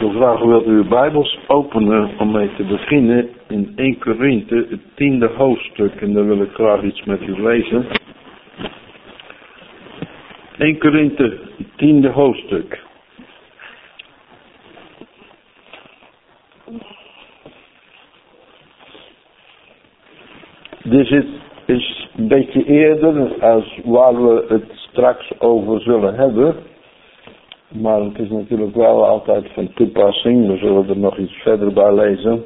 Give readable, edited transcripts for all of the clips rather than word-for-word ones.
wil vragen, wilt u uw Bijbels openen om mee te beginnen in 1 Korinthe, het 10e hoofdstuk. En daar wil ik graag iets met u lezen. 1 Korinthe, het 10e hoofdstuk. Dus het is een beetje eerder als waar we het straks over zullen hebben. Maar het is natuurlijk wel altijd van toepassing. We zullen er nog iets verder bij lezen.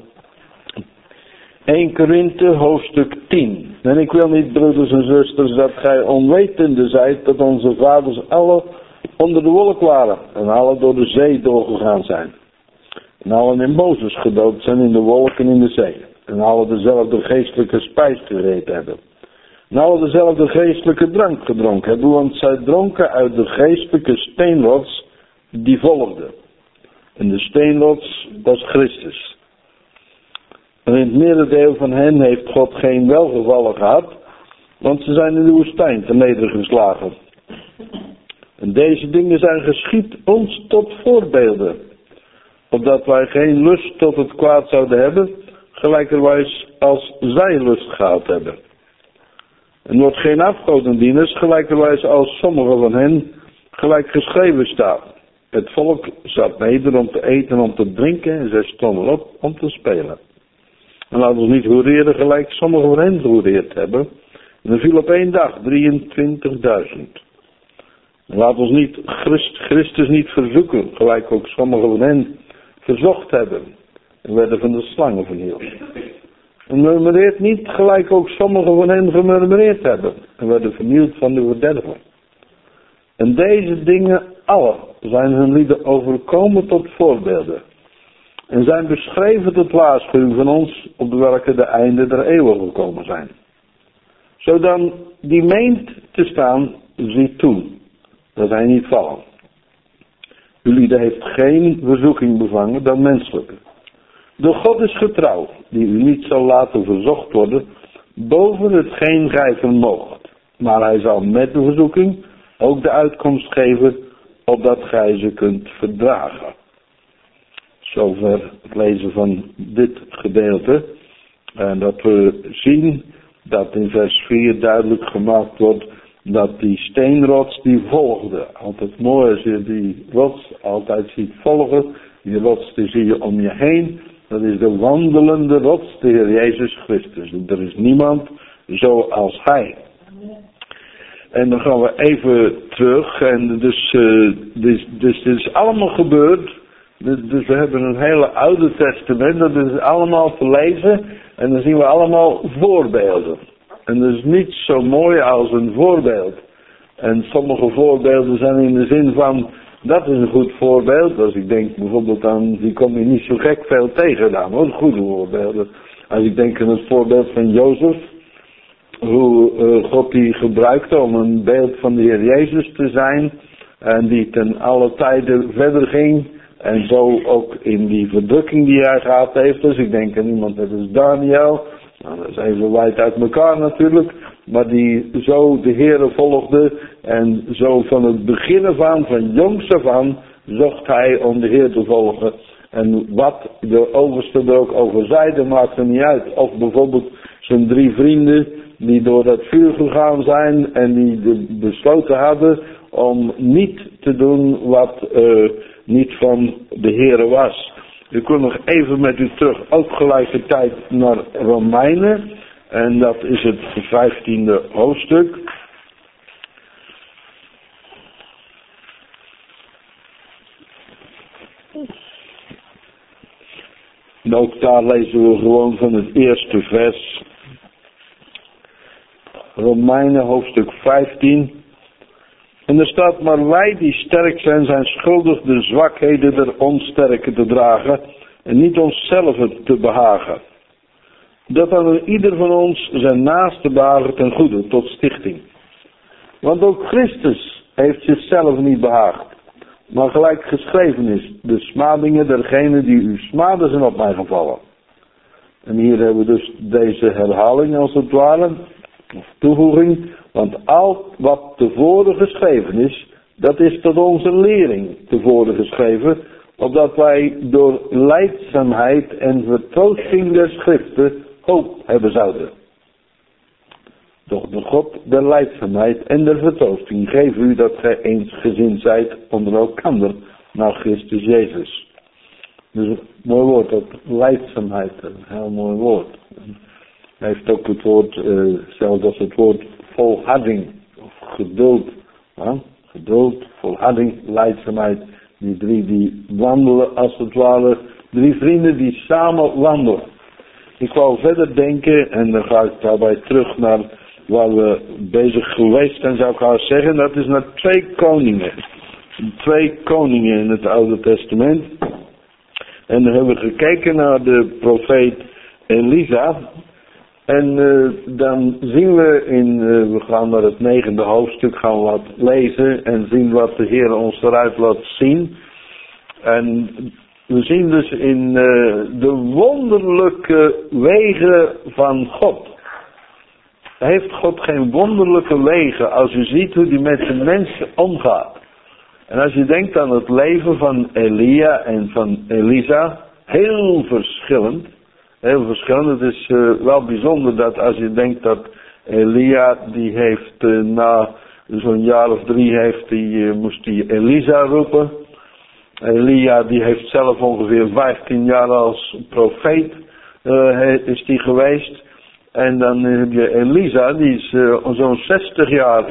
1 Korinthe hoofdstuk 10. En ik wil niet, broeders en zusters, dat gij onwetende zijt dat onze vaders alle onder de wolk waren. En alle door de zee doorgegaan zijn. En allen in Mozes gedoopt zijn in de wolk en in de zee. En alle dezelfde geestelijke spijs gegeten hebben. En alle dezelfde geestelijke drank gedronken hebben. Want zij dronken uit de geestelijke steenrots die volgde. En de steenrots was Christus. En in het merendeel van hen heeft God geen welgevallen gehad, want ze zijn in de woestijn te nedergeslagen. En deze dingen zijn geschied ons tot voorbeelden, opdat wij geen lust tot het kwaad zouden hebben, gelijkerwijs als zij lust gehad hebben. En wordt geen afgodendieners, gelijkerwijs als sommigen van hen gelijk geschreven staat. Het volk zat neder om te eten en om te drinken en zij stonden op om te spelen. En laten we niet hoereren gelijk sommigen van hen gehoereerd hebben. En er viel op één dag 23.000. En laten we niet Christus niet verzoeken, gelijk ook sommigen van hen verzocht hebben. En werden van de slangen vernield. En murmureert niet, gelijk ook sommigen van hen gemurmureerd hebben. En werden vernield van de verderver. En deze dingen alle zijn hun lieden overkomen tot voorbeelden. En zijn beschreven tot waarschuwing van ons, op welke de einde der eeuwen gekomen zijn. Zodan die meent te staan, ziet toe, dat hij niet vallen. Uw lieden heeft geen verzoeking bevangen dan menselijke. De God is getrouw, die u niet zal laten verzocht worden, boven hetgeen gij vermoogt. Maar hij zal met de verzoeking ook de uitkomst geven, opdat gij ze kunt verdragen. Zover het lezen van dit gedeelte. En dat we zien dat in vers 4 duidelijk gemaakt wordt dat die steenrots die volgde. Altijd mooi als je die rots altijd ziet volgen. Die rots die zie je om je heen. Dat is de wandelende rots, de Heer Jezus Christus. Er is niemand zoals Hij. En dan gaan we even terug. En dus dit is allemaal gebeurd. Dus we hebben een hele Oude Testament. Dat is allemaal te lezen. En dan zien we allemaal voorbeelden. En dat is niet zo mooi als een voorbeeld. En sommige voorbeelden zijn in de zin van, dat is een goed voorbeeld. Als ik denk bijvoorbeeld aan, die kom je niet zo gek veel tegen dan hoor, goede voorbeelden. Als ik denk aan het voorbeeld van Jozef. Hoe God die gebruikte om een beeld van de Heer Jezus te zijn. En die ten alle tijden verder ging. En zo ook in die verdrukking die hij gehad heeft. Dus ik denk aan iemand, dat is Daniel. Nou, dat is even wijd uit elkaar natuurlijk. Maar die zo de Heere volgde. En zo van het begin af aan, van jongs af aan, zocht hij om de Heer te volgen. En wat de overste er ook over zeiden, maakt er niet uit. Of bijvoorbeeld zijn 3 vrienden die door dat vuur gegaan zijn. En die besloten hadden om niet te doen wat niet van de Heere was. Ik wil nog even met u terug, ook gelijkertijd naar Romeinen. En dat is het 15e hoofdstuk. En ook daar lezen we gewoon van het eerste vers. Romeinen hoofdstuk 15. En er staat, maar wij die sterk zijn, zijn schuldig de zwakheden der onsterken te dragen en niet onszelf te behagen. Dat aan ieder van ons zijn naaste behagen ten goede, tot stichting. Want ook Christus heeft zichzelf niet behaagd, maar gelijk geschreven is, de smadingen dergenen die u smaden zijn op mij gevallen. En hier hebben we dus deze herhaling als het ware, of toevoeging, want al wat tevoren geschreven is, dat is tot onze lering tevoren geschreven, opdat wij door lijdzaamheid en vertroosting der schriften hoop hebben zouden. Doch de God der lijdzaamheid en der vertroosting geef u dat gij eensgezind zijt onder elkander naar Christus Jezus. Dus een mooi woord, dat lijdzaamheid, een heel mooi woord. Hij heeft ook het woord, zelfs als het woord volharding of geduld. Ja? Geduld, volharding, lijdzaamheid. Die drie die wandelen als het ware, drie vrienden die samen wandelen. Ik wou verder denken en dan ga ik daarbij terug naar waar we bezig geweest zijn, zou ik haar zeggen. Dat is naar 2 koningen. 2 koningen in het Oude Testament. En dan hebben we gekeken naar de profeet Elisa. En dan zien we we gaan naar het 9e hoofdstuk, gaan we wat lezen en zien wat de Heer ons eruit laat zien. En we zien dus in de wonderlijke wegen van God. Heeft God geen wonderlijke wegen als u ziet hoe hij met de mensen omgaat. En als je denkt aan het leven van Elia en van Elisa, heel verschillend. Heel verschillend. Het is wel bijzonder dat als je denkt dat Elia, die heeft na zo'n jaar of 3 moest hij Elisa roepen. Elia die heeft zelf ongeveer 15 jaar als profeet is die geweest. En dan heb je Elisa, die is zo'n 60 jaar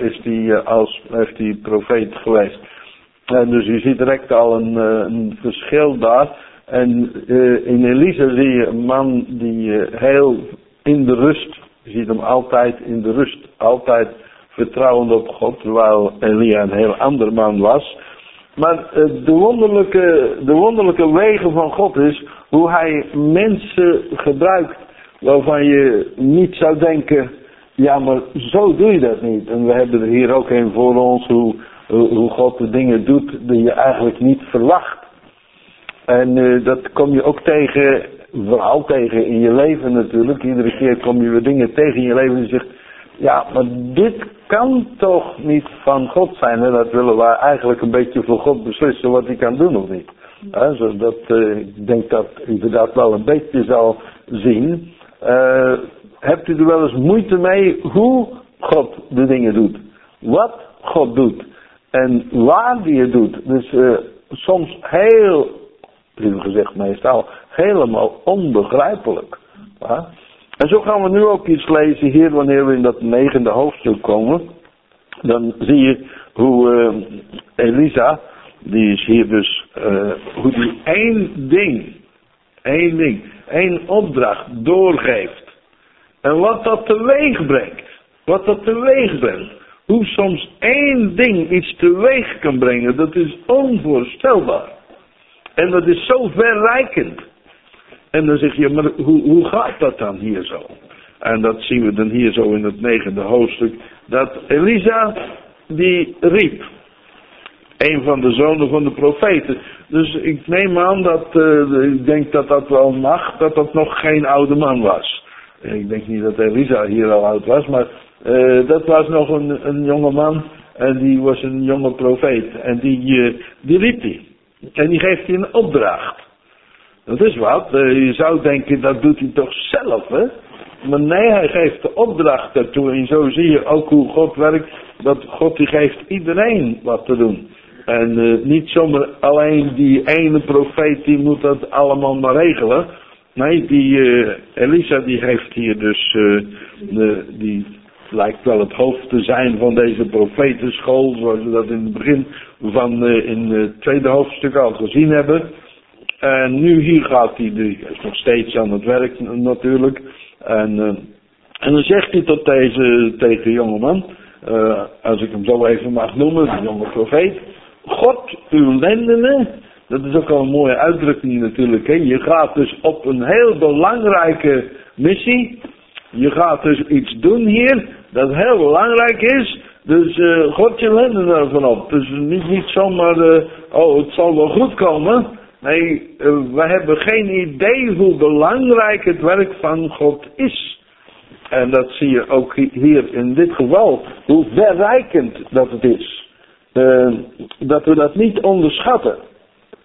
heeft die profeet geweest. En dus je ziet direct al een verschil daar. En in Elisa zie je een man die heel in de rust, je ziet hem altijd in de rust, altijd vertrouwend op God, terwijl Elia een heel ander man was. Maar de wonderlijke wegen van God is hoe hij mensen gebruikt waarvan je niet zou denken, ja maar zo doe je dat niet. En we hebben er hier ook een voor ons hoe God de dingen doet die je eigenlijk niet verwacht. En dat kom je ook vooral tegen in je leven natuurlijk. Iedere keer kom je weer dingen tegen in je leven en je zegt, ja maar dit kan toch niet van God zijn. En dat willen wij eigenlijk een beetje voor God beslissen wat hij kan doen of niet. Zodat ik denk dat u dat wel een beetje zal zien. Hebt u er wel eens moeite mee hoe God de dingen doet? Wat God doet? En waar die het doet? Dus soms heel, liever gezegd meestal, helemaal onbegrijpelijk. Ja? En zo gaan we nu ook iets lezen hier wanneer we in dat 9e hoofdstuk komen. Dan zie je hoe Elisa, die is hier dus, hoe die één opdracht doorgeeft. En wat dat teweeg brengt. Hoe soms 1 ding iets teweeg kan brengen, dat is onvoorstelbaar. En dat is zo verrijkend. En dan zeg je, maar hoe gaat dat dan hier zo? En dat zien we dan hier zo in het 9e hoofdstuk. Dat Elisa, die riep. Een van de zonen van de profeten. Dus ik neem aan ik denk dat dat wel mag, dat dat nog geen oude man was. Ik denk niet dat Elisa hier al oud was, maar dat was nog een jonge man. En die was een jonge profeet. En die riep hij. En die geeft hij een opdracht. Dat is wat. Je zou denken, dat doet hij toch zelf, hè? Maar nee, hij geeft de opdracht daartoe. En zo zie je ook hoe God werkt. Dat God die geeft iedereen wat te doen. En niet zomaar alleen die ene profeet die moet dat allemaal maar regelen. Nee, die Elisa die heeft hier dus, die lijkt wel het hoofd te zijn van deze profetenschool. Zoals we dat in het begin van in het 2e hoofdstuk al gezien hebben. En nu hier gaat hij, die is nog steeds aan het werk natuurlijk. En dan zegt hij tot tegen de jongeman, als ik hem zo even mag noemen, de jonge profeet. God uw lendenen, dat is ook al een mooie uitdrukking natuurlijk. Hè? Je gaat dus op een heel belangrijke missie. Je gaat dus iets doen hier dat heel belangrijk is. Dus God je lendenen ervan op. Dus niet zomaar, het zal wel goed komen. Nee, we hebben geen idee hoe belangrijk het werk van God is. En dat zie je ook hier in dit geval. Hoe verrijkend dat het is. Dat we dat niet onderschatten.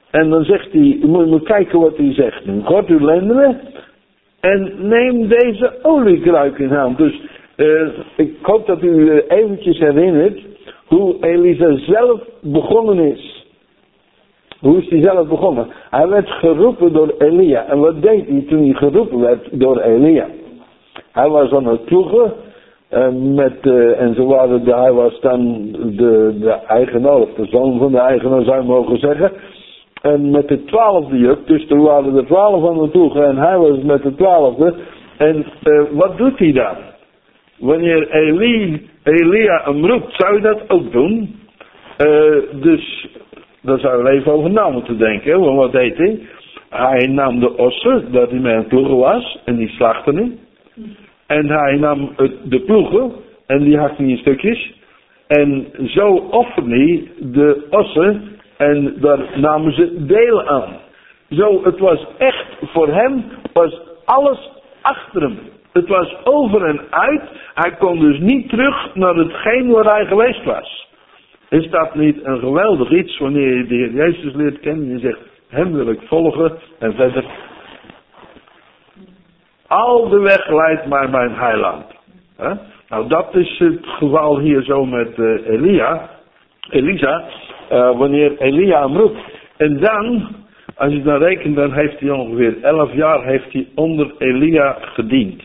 En dan zegt hij, je moet kijken wat hij zegt nu. God uw lendenen en neem deze oliekruik in hand. Dus ik hoop dat u eventjes herinnert hoe Elisa zelf begonnen is. Hoe is hij zelf begonnen? Hij werd geroepen door Elia. En wat deed hij toen hij geroepen werd door Elia? Hij was aan het ploegen. En zo waren hij was dan de eigenaar, of de zoon van de eigenaar zou je mogen zeggen. En met de 12e juk, dus er waren er 12 aan het ploegen en hij was met de 12e. En wat doet hij dan? Wanneer Elia hem roept, zou je dat ook doen? Dus daar zou je even over na moeten denken. Want wat deed hij? Hij nam de ossen, dat hij met een ploegen was, en die slachtte hij. En hij nam de ploegen, en die hakte hij in stukjes. En zo offerde hij de ossen, en daar namen ze delen aan. Zo, het was echt, voor hem was alles achter hem. Het was over en uit. Hij kon dus niet terug naar hetgeen waar hij geweest was. Is dat niet een geweldig iets wanneer je de Heer Jezus leert kennen en je zegt, hem wil ik volgen en verder. Al de weg leidt mij mijn heiland. Nou, dat is het geval hier zo met Elisa. Wanneer Elia hem roept. En dan, als je dan rekent, dan heeft hij ongeveer 11 jaar heeft hij onder Elia gediend.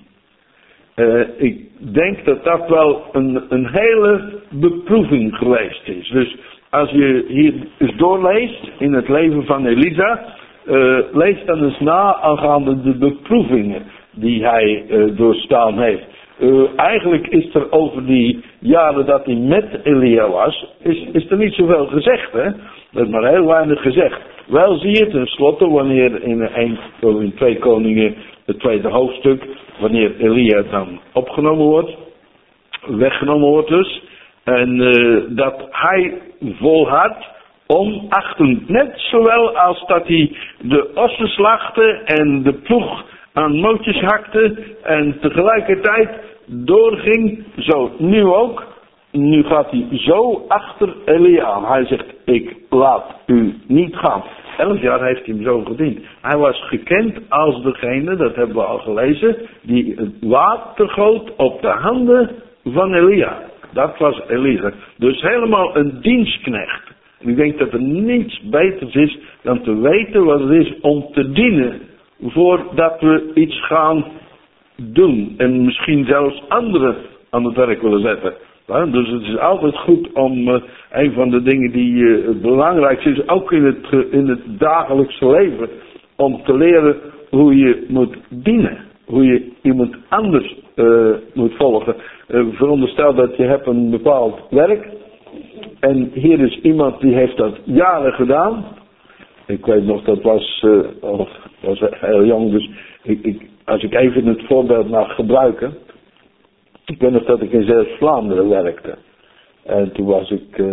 Ik denk dat dat wel een hele beproeving geweest is. Dus als je hier eens doorleest in het leven van Elisa, lees dan eens na aangaande de beproevingen die hij doorstaan heeft. Eigenlijk is er over die jaren dat hij met Elia was, is er niet zoveel gezegd, hè? Er is maar heel weinig gezegd. Wel zie je tenslotte wanneer in 2 Koningen, het 2e hoofdstuk, wanneer Elia dan opgenomen wordt, weggenomen wordt dus, en dat hij volhardt onachtend, net zowel als dat hij de ossen slachtte en de ploeg aan mootjes hakte en tegelijkertijd doorging, zo nu ook. Nu gaat hij zo achter Elia aan. Hij zegt, ik laat u niet gaan. 11 jaar heeft hij hem zo gediend. Hij was gekend als degene, dat hebben we al gelezen, die het water goot op de handen van Elia. Dat was Elisa. Dus helemaal een dienstknecht. En ik denk dat er niets beters is dan te weten wat het is om te dienen voordat we iets gaan doen. En misschien zelfs anderen aan het werk willen zetten. Ja, dus het is altijd goed om een van de dingen die het belangrijkste is, ook in het dagelijkse leven, om te leren hoe je moet dienen. Hoe je iemand anders moet volgen. Veronderstel dat je hebt een bepaald werk. En hier is iemand die heeft dat jaren gedaan. Ik weet nog, dat was heel jong, dus als ik even het voorbeeld mag gebruiken. Ik weet nog dat ik in Zuid-Vlaanderen werkte. En toen was ik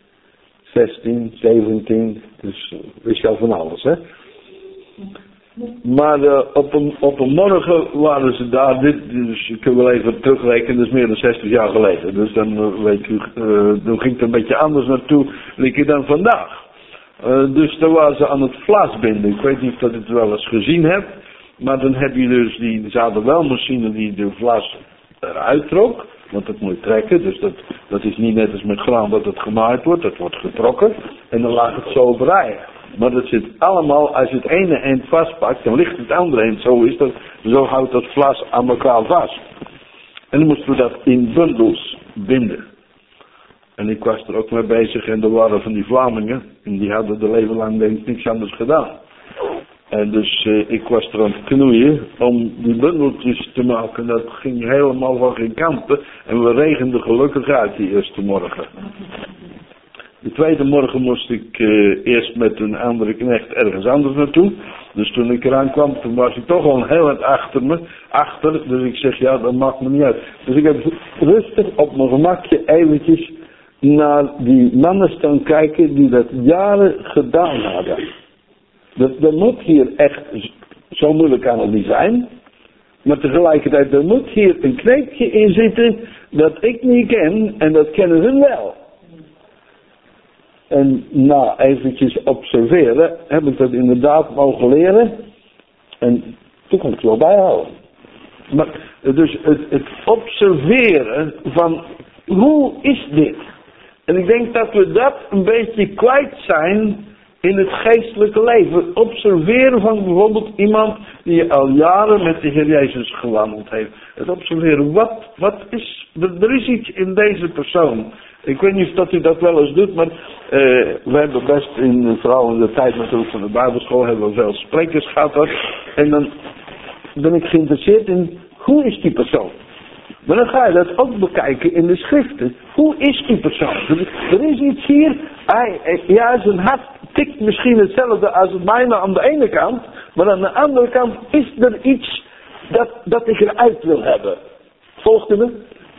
16, 17, dus wist je al van alles, hè. Maar op een morgen waren ze daar, dus ik kan wel even terugrekenen, dat is meer dan 60 jaar geleden. Dus dan weet u, dan ging het een beetje anders naartoe dan vandaag. Dus daar waren ze aan het vlas binden. Ik weet niet of dat je het wel eens gezien hebt. Maar dan heb je dus ze hadden wel machine die de vlas eruit trok. Want dat moet je trekken. Dus dat is niet net als met graan dat het gemaaid wordt. Dat wordt getrokken. En dan lag het zo op rijen. Maar dat zit allemaal, als je het ene eind vastpakt, dan ligt het andere eind. Zo houdt dat vlas aan elkaar vast. En dan moesten we dat in bundels binden. En ik was er ook mee bezig en er waren van die Vlamingen. En die hadden de leven lang denk ik niks anders gedaan. En dus ik was er aan het knoeien om die bundeltjes te maken. Dat ging helemaal van geen kanten. En we regenden gelukkig uit die eerste morgen. De tweede morgen moest ik eerst met een andere knecht ergens anders naartoe. Dus toen ik eraan kwam, toen was ik toch al heel erg achter. Dus ik zeg, ja, dat maakt me niet uit. Dus ik heb rustig op mijn gemakje eventjes naar die mannen staan kijken die dat jaren gedaan hadden. Dat moet hier echt zo moeilijk aan het niet zijn. Maar tegelijkertijd, er moet hier een kneepje in zitten dat ik niet ken en dat kennen ze wel. En na eventjes observeren, heb ik dat inderdaad mogen leren. En toen kon ik het wel bijhouden. Maar dus het observeren van hoe is dit? En ik denk dat we dat een beetje kwijt zijn in het geestelijke leven. Observeren van bijvoorbeeld iemand die al jaren met de Heer Jezus gewandeld heeft. Het observeren, wat is, er is iets in deze persoon. Ik weet niet of dat u dat wel eens doet, maar we hebben best, vooral in de tijd natuurlijk van de Bijbelschool, hebben we veel sprekers gehad. En dan ben ik geïnteresseerd in, hoe is die persoon? Maar dan ga je dat ook bekijken in de schriften. Hoe is die persoon? Er is iets hier, zijn hart tikt misschien hetzelfde als het mijne aan de ene kant, maar aan de andere kant is er iets dat ik eruit wil hebben. Volgt u me?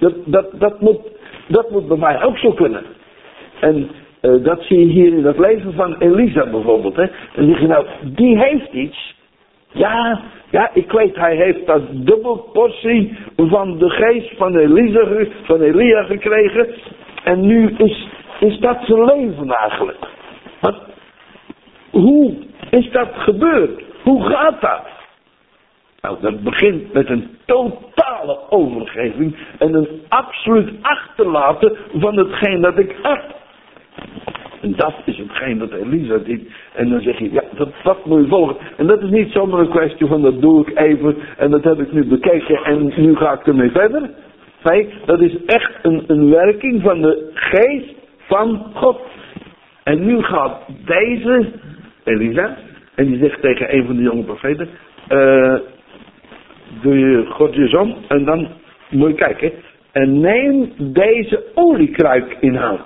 Dat moet bij mij ook zo kunnen. En dat zie je hier in het leven van Elisa bijvoorbeeld. Hè? Dan zeg je nou, die heeft iets. Ja, ik weet, hij heeft dat dubbel portie van de geest van Elia gekregen. En nu is dat zijn leven eigenlijk. Maar hoe is dat gebeurd? Hoe gaat dat? Nou, dat begint met een totale overgeving en een absoluut achterlaten van hetgeen dat ik had. En dat is hetgeen dat Elisa deed. En dan zeg je, ja, dat moet je volgen. En dat is niet zomaar een kwestie van, dat doe ik even en dat heb ik nu bekeken en nu ga ik ermee verder. Nee, dat is echt een werking van de geest van God. En nu gaat deze Elisa, en die zegt tegen een van de jonge profeten, doe je God je zon en dan moet je kijken. En neem deze oliekruik in hand.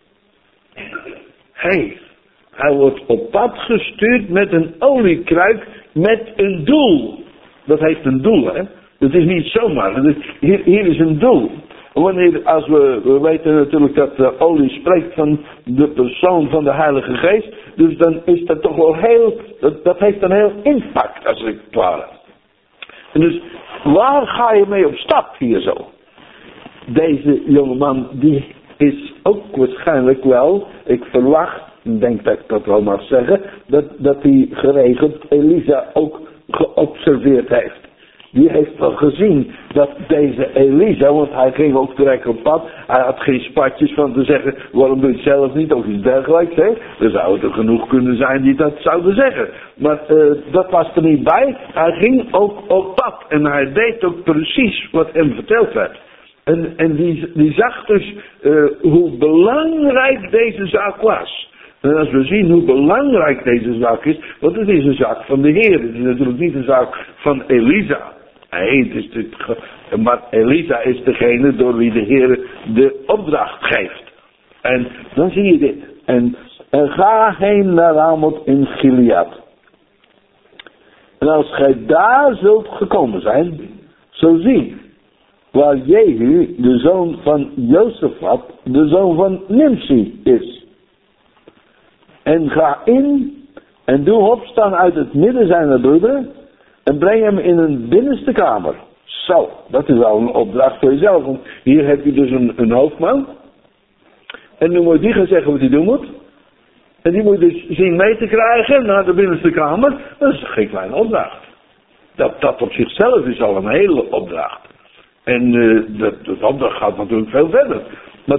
Hij wordt op pad gestuurd met een oliekruik met een doel. Dat heeft een doel, hè. Dat is niet zomaar. Hier is een doel. Als we weten natuurlijk dat de olie spreekt van de persoon van de Heilige Geest. Dus dan is dat toch wel dat heeft een heel impact als het ware. En dus waar ga je mee op stap hier zo? Deze jongeman die is ook waarschijnlijk wel, ik verwacht, ik denk dat ik dat wel mag zeggen, dat hij geregeld Elisa ook geobserveerd heeft. Die heeft wel gezien dat deze Elisa, want hij ging ook direct op pad, hij had geen spatjes van te zeggen, waarom doe je het zelf niet, of iets dergelijks. Hè? Er zouden er genoeg kunnen zijn die dat zouden zeggen. Maar dat was er niet bij, hij ging ook op pad en hij deed ook precies wat hem verteld werd. En die zag dus hoe belangrijk deze zaak was. En als we zien hoe belangrijk deze zaak is, want het is een zaak van de Heer. Het is natuurlijk niet een zaak van Elisa. Nee, maar Elisa is degene door wie de Heer de opdracht geeft. En dan zie je dit. En ga heen naar Ramoth in Gilead. En als gij daar zult gekomen zijn, zo zie, waar Jehu, de zoon van Jozefat, de zoon van Nimsi is. En ga in en doe opstaan uit het midden zijner broederen en breng hem in een binnenste kamer. Zo, dat is al een opdracht voor jezelf. Want hier heb je dus een hoofdman. En nu moet die gaan zeggen wat hij doen moet. En die moet dus zien mee te krijgen naar de binnenste kamer. Dat is geen kleine opdracht. Dat op zichzelf is al een hele opdracht. En de opdracht gaat natuurlijk veel verder. Maar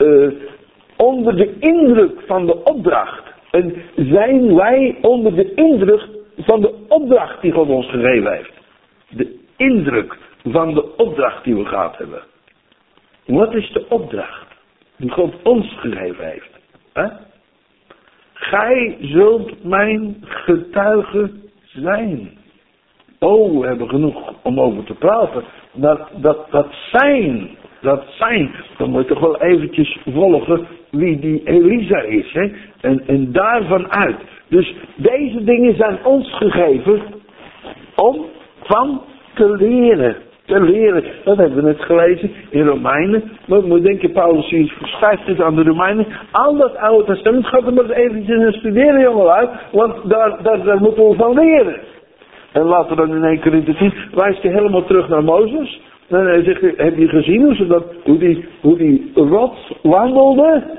onder de indruk van de opdracht. En zijn wij onder de indruk van de opdracht die God ons gegeven heeft. De indruk van de opdracht die we gehad hebben. Wat is de opdracht die God ons gegeven heeft? Gij zult mijn getuige zijn. Oh, we hebben genoeg om over te praten. Dat zijn. Dan moet je toch wel eventjes volgen wie die Elisa is. Hè? En daarvan uit. Dus deze dingen zijn ons gegeven om van te leren. Dat hebben we net gelezen in Romeinen. Maar we denken, Paulus hier schrijft het aan de Romeinen. Al dat Oude Testament gaat er maar eens eventjes studeren, jongelui. Want daar moeten we van leren. En laten we dan in 1 Korinthe 10 wijst hij helemaal terug naar Mozes. En hij zegt, heb je gezien hoe die rots wandelde?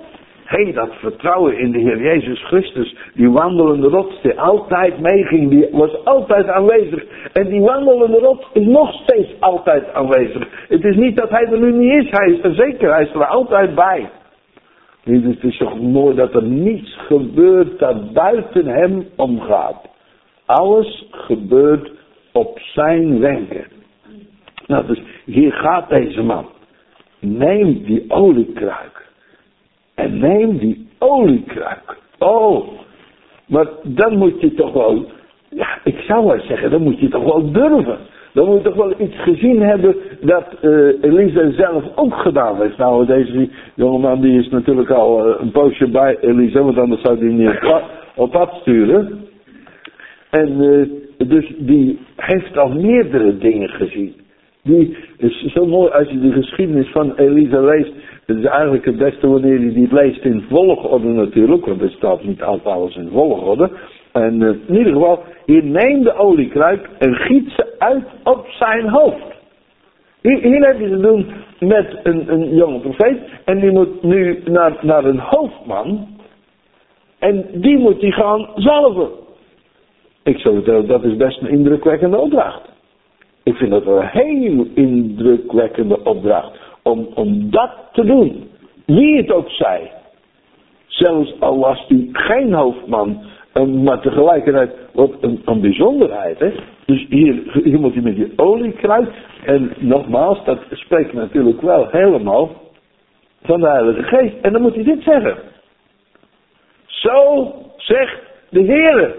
Dat vertrouwen in de Heer Jezus Christus, die wandelende rots die altijd meeging, die was altijd aanwezig. En die wandelende rots is nog steeds altijd aanwezig. Het is niet dat hij er nu niet is, hij is er zeker, hij is er altijd bij. Het is toch mooi dat er niets gebeurt dat buiten hem omgaat. Alles gebeurt op zijn wenken. Nou, dus hier gaat deze man. Neem die oliekruik. En neem die oliekruik. Oh, maar dan moet je toch wel, ja, ik zou wel zeggen, dan moet je toch wel durven. Dan moet je toch wel iets gezien hebben dat Elisa zelf ook gedaan heeft. Nou, deze jongeman die is natuurlijk al een poosje bij Elisa, want anders zou hij niet op pad sturen. En dus die heeft al meerdere dingen gezien. Die is zo mooi als je de geschiedenis van Elisa leest. Het is eigenlijk het beste wanneer je die leest in volgorde natuurlijk. Want er staat niet altijd alles in volgorde. En in ieder geval, hier neem de oliekruik en giet ze uit op zijn hoofd. Hier heb je te doen met een jonge profeet. En die moet nu naar een hoofdman. En die moet die gaan zalven. Ik zou vertellen, dat is best een indrukwekkende opdracht. Ik vind dat een heel indrukwekkende opdracht. Om dat te doen. Wie het ook zij. Zelfs al was die geen hoofdman. Maar tegelijkertijd wat een bijzonderheid. Hè? Dus hier moet hij met die oliekruik. En nogmaals, dat spreekt natuurlijk wel helemaal van de Heilige Geest. En dan moet hij dit zeggen. Zo zegt de Heere.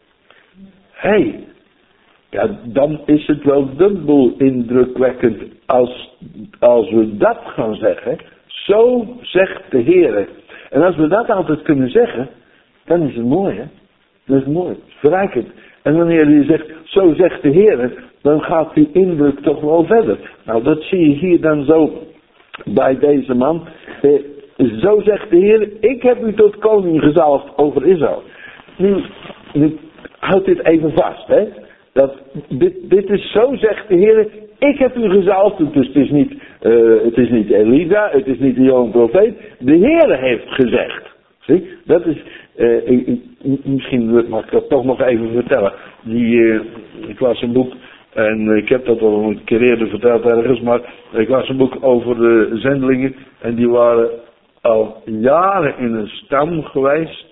Ja, dan is het wel dubbel indrukwekkend als we dat gaan zeggen. Zo zegt de Heere. En als we dat altijd kunnen zeggen, dan is het mooi, hè? Dat is mooi, verrijkend. En wanneer je zegt, zo zegt de Heere, dan gaat die indruk toch wel verder. Nou, dat zie je hier dan zo bij deze man. Zo zegt de Heere, ik heb u tot koning gezalfd over Israël. Nu houd dit even vast, hè? Dat dit is zo zegt de Heer, ik heb u gezalfd, dus het is niet Elisa, het is niet de jonge profeet, de Heer heeft gezegd. Zie, dat is, misschien mag ik dat toch nog even vertellen. Ik las een boek, en ik heb dat al een keer eerder verteld ergens, maar ik las een boek over de zendelingen, en die waren al jaren in een stam geweest.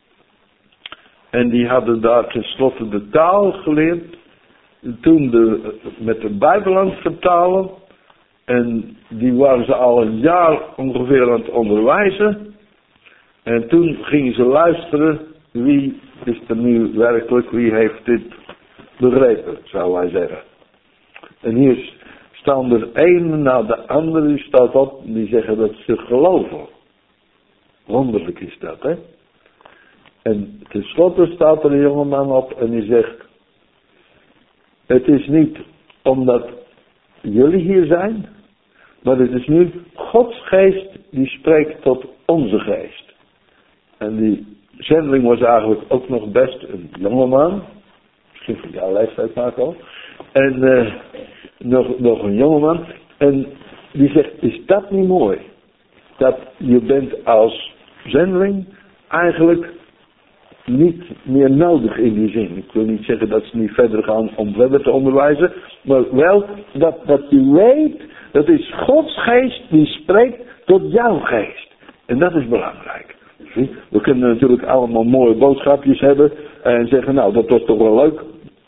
En die hadden daar tenslotte de taal geleerd. Toen met de Bijbel aan het vertalen. En die waren ze al een jaar ongeveer aan het onderwijzen. En toen gingen ze luisteren. Wie is er nu werkelijk, wie heeft dit begrepen, zou wij zeggen. En hier staan er een na de andere, die staat op. Die zeggen dat ze geloven. Wonderlijk is dat, hè. En tenslotte staat er een jongeman op en die zegt, het is niet omdat jullie hier zijn, maar het is nu Gods geest die spreekt tot onze geest. En die zendeling was eigenlijk ook nog best een jongeman, misschien van jouw leeftijd Marco, en nog een jongeman, en die zegt, is dat niet mooi? Dat je bent als zendeling eigenlijk niet meer nodig in die zin. Ik wil niet zeggen dat ze niet verder gaan om verder te onderwijzen. Maar wel dat je weet, dat is Gods geest die spreekt tot jouw geest. En dat is belangrijk. We kunnen natuurlijk allemaal mooie boodschapjes hebben. En zeggen, nou dat was toch wel leuk.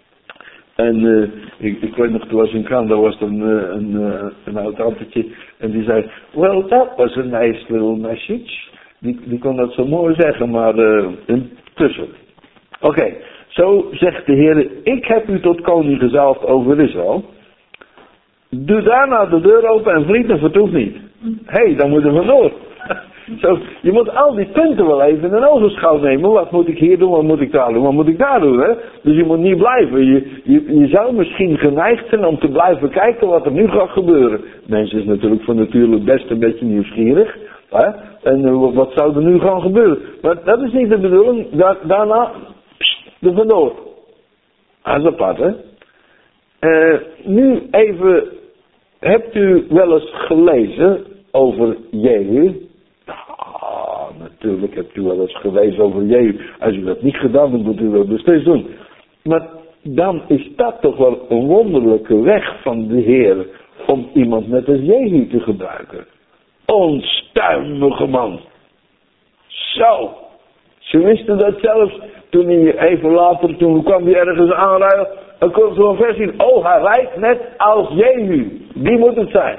En ik weet nog, toen was in Canada was er een oud tantetje. En die zei, well that was a nice little message. Die kon dat zo mooi zeggen, maar intussen. Oké, zo zegt de Heer, ik heb u tot koning gezalfd over Israël. Doe daarna de deur open en vlieg en vertoef niet. Dan moeten we vandoor. Zo, je moet al die punten wel even in een ogenschouw nemen. Wat moet ik hier doen, wat moet ik daar doen, wat moet ik daar doen, hè? Dus je moet niet blijven. Je zou misschien geneigd zijn om te blijven kijken wat er nu gaat gebeuren. Mensen is natuurlijk van natuurlijk best een beetje nieuwsgierig. Hè? En wat zou er nu gaan gebeuren? Maar dat is niet de bedoeling. Daarna, er vandoor. Dat is apart, hè? Nu even, hebt u wel eens gelezen over Jehu? Natuurlijk hebt u wel eens gewezen over Jehu. Als u dat niet gedaan hebt, moet u dat nog steeds doen. Maar dan is dat toch wel een wonderlijke weg van de Heer om iemand net als Jehu te gebruiken. Onstuimige man. Zo. Ze wisten dat zelfs toen hij even later, toen kwam hij ergens aanrijden. Dan kon zo'n vers zien. Oh, hij rijdt net als Jehu. Die moet het zijn.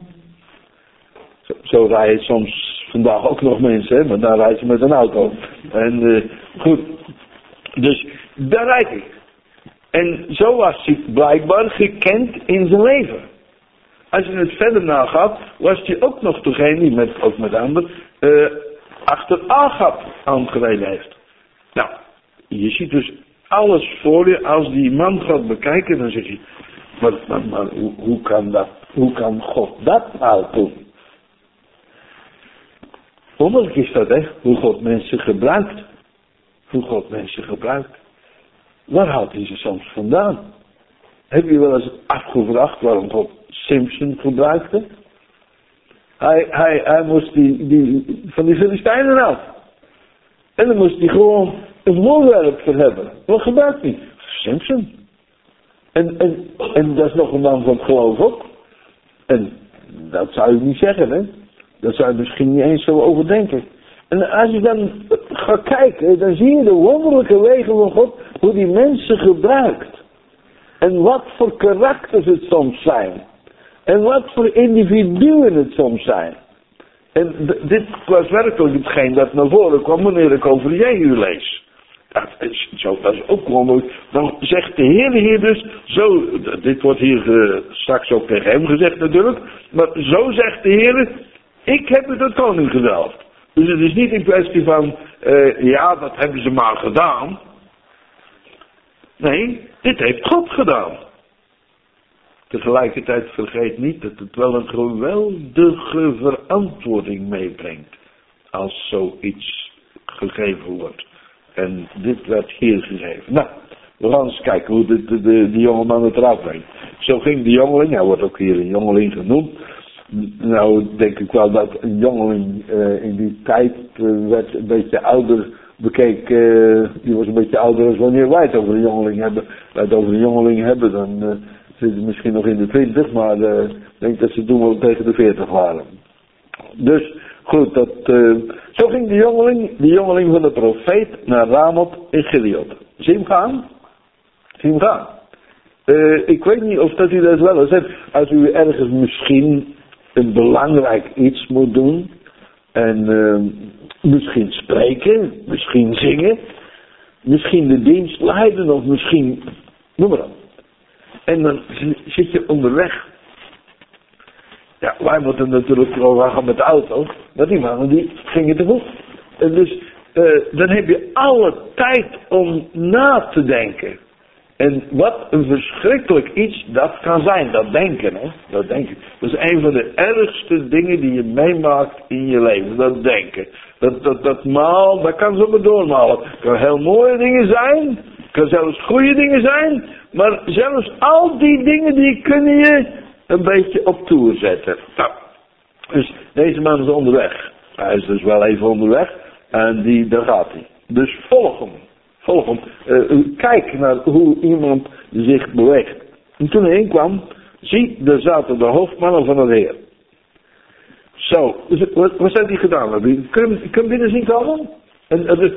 Zo rijden soms vandaag ook nog mensen, hè, maar dan rijden ze met een auto. En goed. Dus daar rijd ik. En zo was hij blijkbaar gekend in zijn leven. Als je het verder nagaat, was hij ook nog degene, ook met anderen, achter Agab aangereden heeft. Nou, je ziet dus alles voor je. Als die man gaat bekijken, dan zeg je, maar hoe kan dat? Hoe kan God dat nou doen? Wonderlijk is dat, hè? Hoe God mensen gebruikt. Hoe God mensen gebruikt. Waar haalt hij ze soms vandaan? Heb je wel eens afgevraagd waarom God Simpson gebruikte? Hij moest van die Filistijnen af. En dan moest hij gewoon een voorwerp voor hebben. Wat gebruikt hij? Simpson. En dat is nog een man van het geloof ook. En dat zou je niet zeggen, hè? Dat zou je misschien niet eens zo overdenken. En als je dan gaat kijken, dan zie je de wonderlijke wegen van God, hoe die mensen gebruikt. En wat voor karakters het soms zijn. En wat voor individuen het soms zijn. En dit was werkelijk hetgeen dat naar voren kwam wanneer ik over Jehu lees. Dat is ook wonderlijk. Dan zegt de Heer hier dus, zo, dit wordt hier straks ook tegen hem gezegd natuurlijk. Maar zo zegt de Heer, ik heb het tot koning gedalfd. Dus het is niet een kwestie van, ja, dat hebben ze maar gedaan. Nee, dit heeft God gedaan. Tegelijkertijd vergeet niet dat het wel een geweldige verantwoording meebrengt. Als zoiets gegeven wordt. En dit werd hier gegeven. Nou, we gaan eens kijken hoe die jongeman het eruit brengt. Zo ging de jongeling, hij wordt ook hier een jongeling genoemd. Nou denk ik wel dat een jongeling in die tijd werd een beetje ouder bekeken. Die was een beetje ouder dan wanneer wij het over een jongeling hebben. Wij het over een jongeling hebben, dan zitten ze misschien nog in de 20, maar ik denk dat ze toen wel tegen de 40 waren. Dus goed, zo ging de jongeling van de profeet naar Ramoth in Gilead. Zie hem gaan? Zie hem gaan. Ik weet niet of dat u dat wel eens hebt. Als u ergens misschien een belangrijk iets moet doen. En misschien spreken, misschien zingen. Misschien de dienst leiden of misschien, noem maar op. En dan zit je onderweg. Ja, wij moeten natuurlijk wel gaan met de auto. Maar die mannen die gingen te voet. En dus dan heb je alle tijd om na te denken. En wat een verschrikkelijk iets dat kan zijn. Dat denken, hè. Dat denken. Dat is een van de ergste dingen die je meemaakt in je leven. Dat denken. Dat kan zomaar doormalen. Het kan heel mooie dingen zijn. Het kan zelfs goede dingen zijn. Maar zelfs al die dingen die kunnen je een beetje op toer zetten. Nou, dus deze man is onderweg. Hij is dus wel even onderweg. En daar gaat hij. Dus volg hem. Kijk naar hoe iemand zich beweegt. En toen hij heen kwam, zie, daar zaten de hoofdmannen van het Heer. Zo, wat zijn die gedaan? Kun je binnen zien komen? En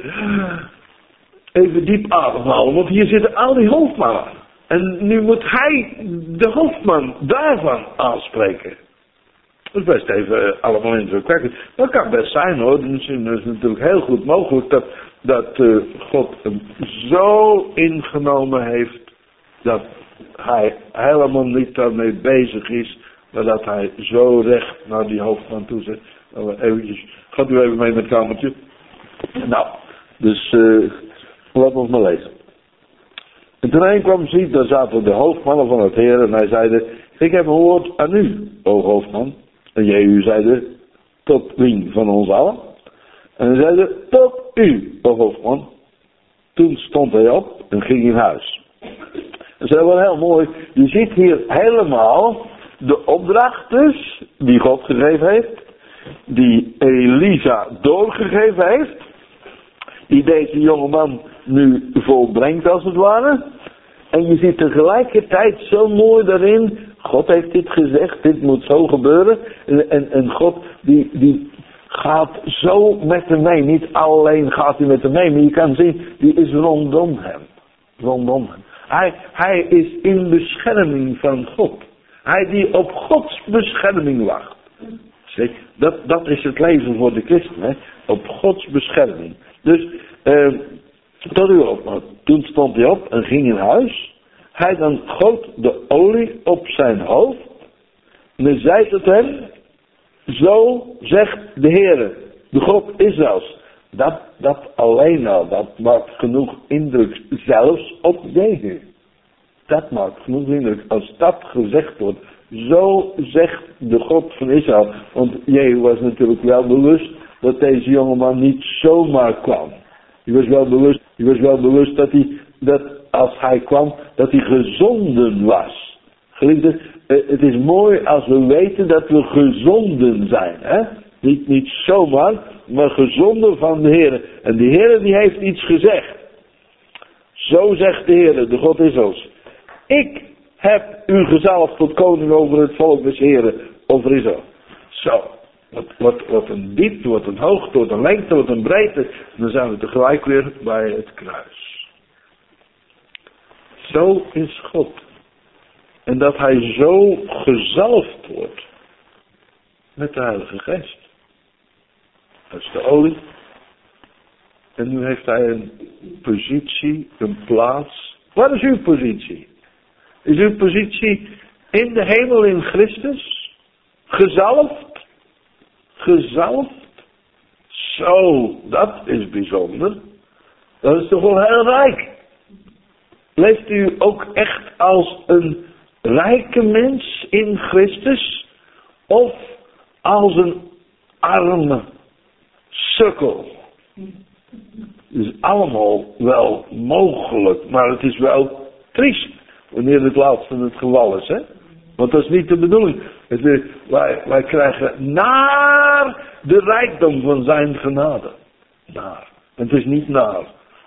even diep ademhalen, want hier zitten al die hoofdmannen. En nu moet hij de hoofdman daarvan aanspreken. Dat is best even allemaal indrukwekkend. Dat kan best zijn hoor. Het is natuurlijk heel goed mogelijk dat God hem zo ingenomen heeft dat hij helemaal niet daarmee bezig is, maar dat hij zo recht naar die hoofdman toe zegt. Gaat u even mee met het kamertje? Nou, dus laten we ons maar lezen. En toen hij kwam, zie, daar zaten de hoofdmannen van het Heer en hij zeide, ik heb een woord aan u, o hoofdman. En Jehu zeide, tot wie van ons allen? En hij zeide, tot u, o hoofdman. Toen stond hij op en ging in huis. Dat is wel heel mooi. Je ziet hier helemaal de opdracht dus, die God gegeven heeft. die Elisa doorgegeven heeft, die deze jongeman nu volbrengt als het ware. En je ziet tegelijkertijd zo mooi daarin, God heeft dit gezegd, dit moet zo gebeuren. En God die gaat zo met hem mee. Niet alleen gaat hij met hem mee, maar je kan zien, die is rondom hem. Rondom hem. Hij is in bescherming van God. Hij die op Gods bescherming wacht. Zie, dat is het leven voor de christen, hè? Op Gods bescherming. Dus, tot u op. Toen stond hij op en ging in huis. Hij dan goot de olie op zijn hoofd. En hij zei tot hem, zo zegt de Heere, de God Israëls. Dat alleen al, dat maakt genoeg indruk, zelfs op Jehu. Dat maakt genoeg indruk. Als dat gezegd wordt, zo zegt de God van Israël. Want Jehu was natuurlijk wel bewust dat deze jongeman niet zomaar kwam. Hij was wel bewust dat als hij kwam, dat hij gezonden was. Geliefden, het is mooi als we weten dat we gezonden zijn. Hè? Niet zomaar, maar gezonden van de Heer. En de Heer die heeft iets gezegd. Zo zegt de Heer, de God Israëls. Ik heb u gezalfd tot koning over het volk des Heren, over Israël. Zo, wat een diepte, wat een hoogte, wat een lengte, wat een breedte. Dan zijn we tegelijk weer bij het kruis. Zo is God. En dat hij zo gezalfd wordt met de Heilige Geest. Dat is de olie. En nu heeft hij een positie, een plaats. Wat is uw positie? Is uw positie in de hemel in Christus? Gezalfd? Gezalfd? Zo, dat is bijzonder. Dat is toch wel heel rijk. Leeft u ook echt als een rijke mens in Christus? Of als een arme sukkel? Het is allemaal wel mogelijk, maar het is wel triest wanneer het laatste het geval is, hè? Want dat is niet de bedoeling. Wij krijgen naar de rijkdom van zijn genade. Naar. Het is niet naar.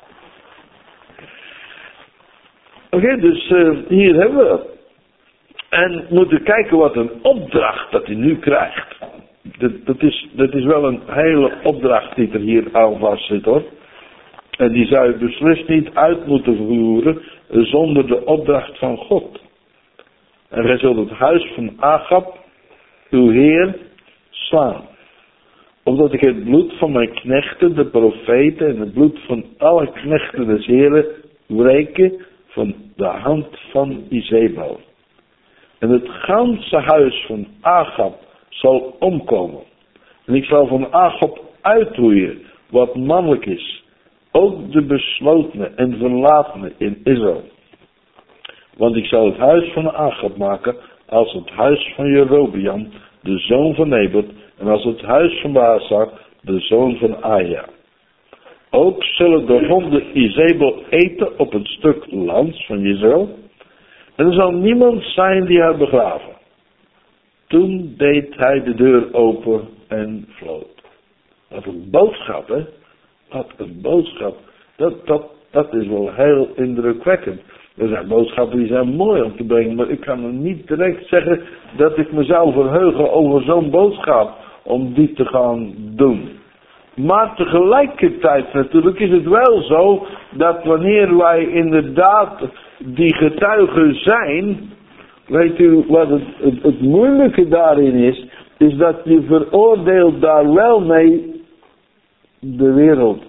Oké, dus hier hebben we het. En moeten kijken wat een opdracht dat hij nu krijgt. Dat is wel een hele opdracht die er hier aan vast zit, hoor. En die zou je beslist niet uit moeten voeren zonder de opdracht van God. En gij zult het huis van Agab, uw Heer, slaan. Opdat ik het bloed van mijn knechten, de profeten, en het bloed van alle knechten des Heren wreken van de hand van Izebel. En het ganse huis van Agab zal omkomen. En ik zal van Agab uitroeien wat mannelijk is. Ook de beslotenen en verlatenen in Israël. Want ik zal het huis van Agab maken als het huis van Jerobeam, de zoon van Nebat, en als het huis van Baasa, de zoon van Aja. Ook zullen de honden Izebel eten op het stuk land van Israël. En er zal niemand zijn die haar begraven. Toen deed hij de deur open en vlood. Wat een boodschap, hè? Wat een boodschap. Dat is wel heel indrukwekkend. Er zijn boodschappen die zijn mooi om te brengen, maar ik kan er niet direct zeggen dat ik me zou verheugen over zo'n boodschap om die te gaan doen. Maar tegelijkertijd natuurlijk is het wel zo dat wanneer wij inderdaad die getuigen zijn, weet u wat het moeilijke daarin is dat je veroordeelt daar wel mee de wereld.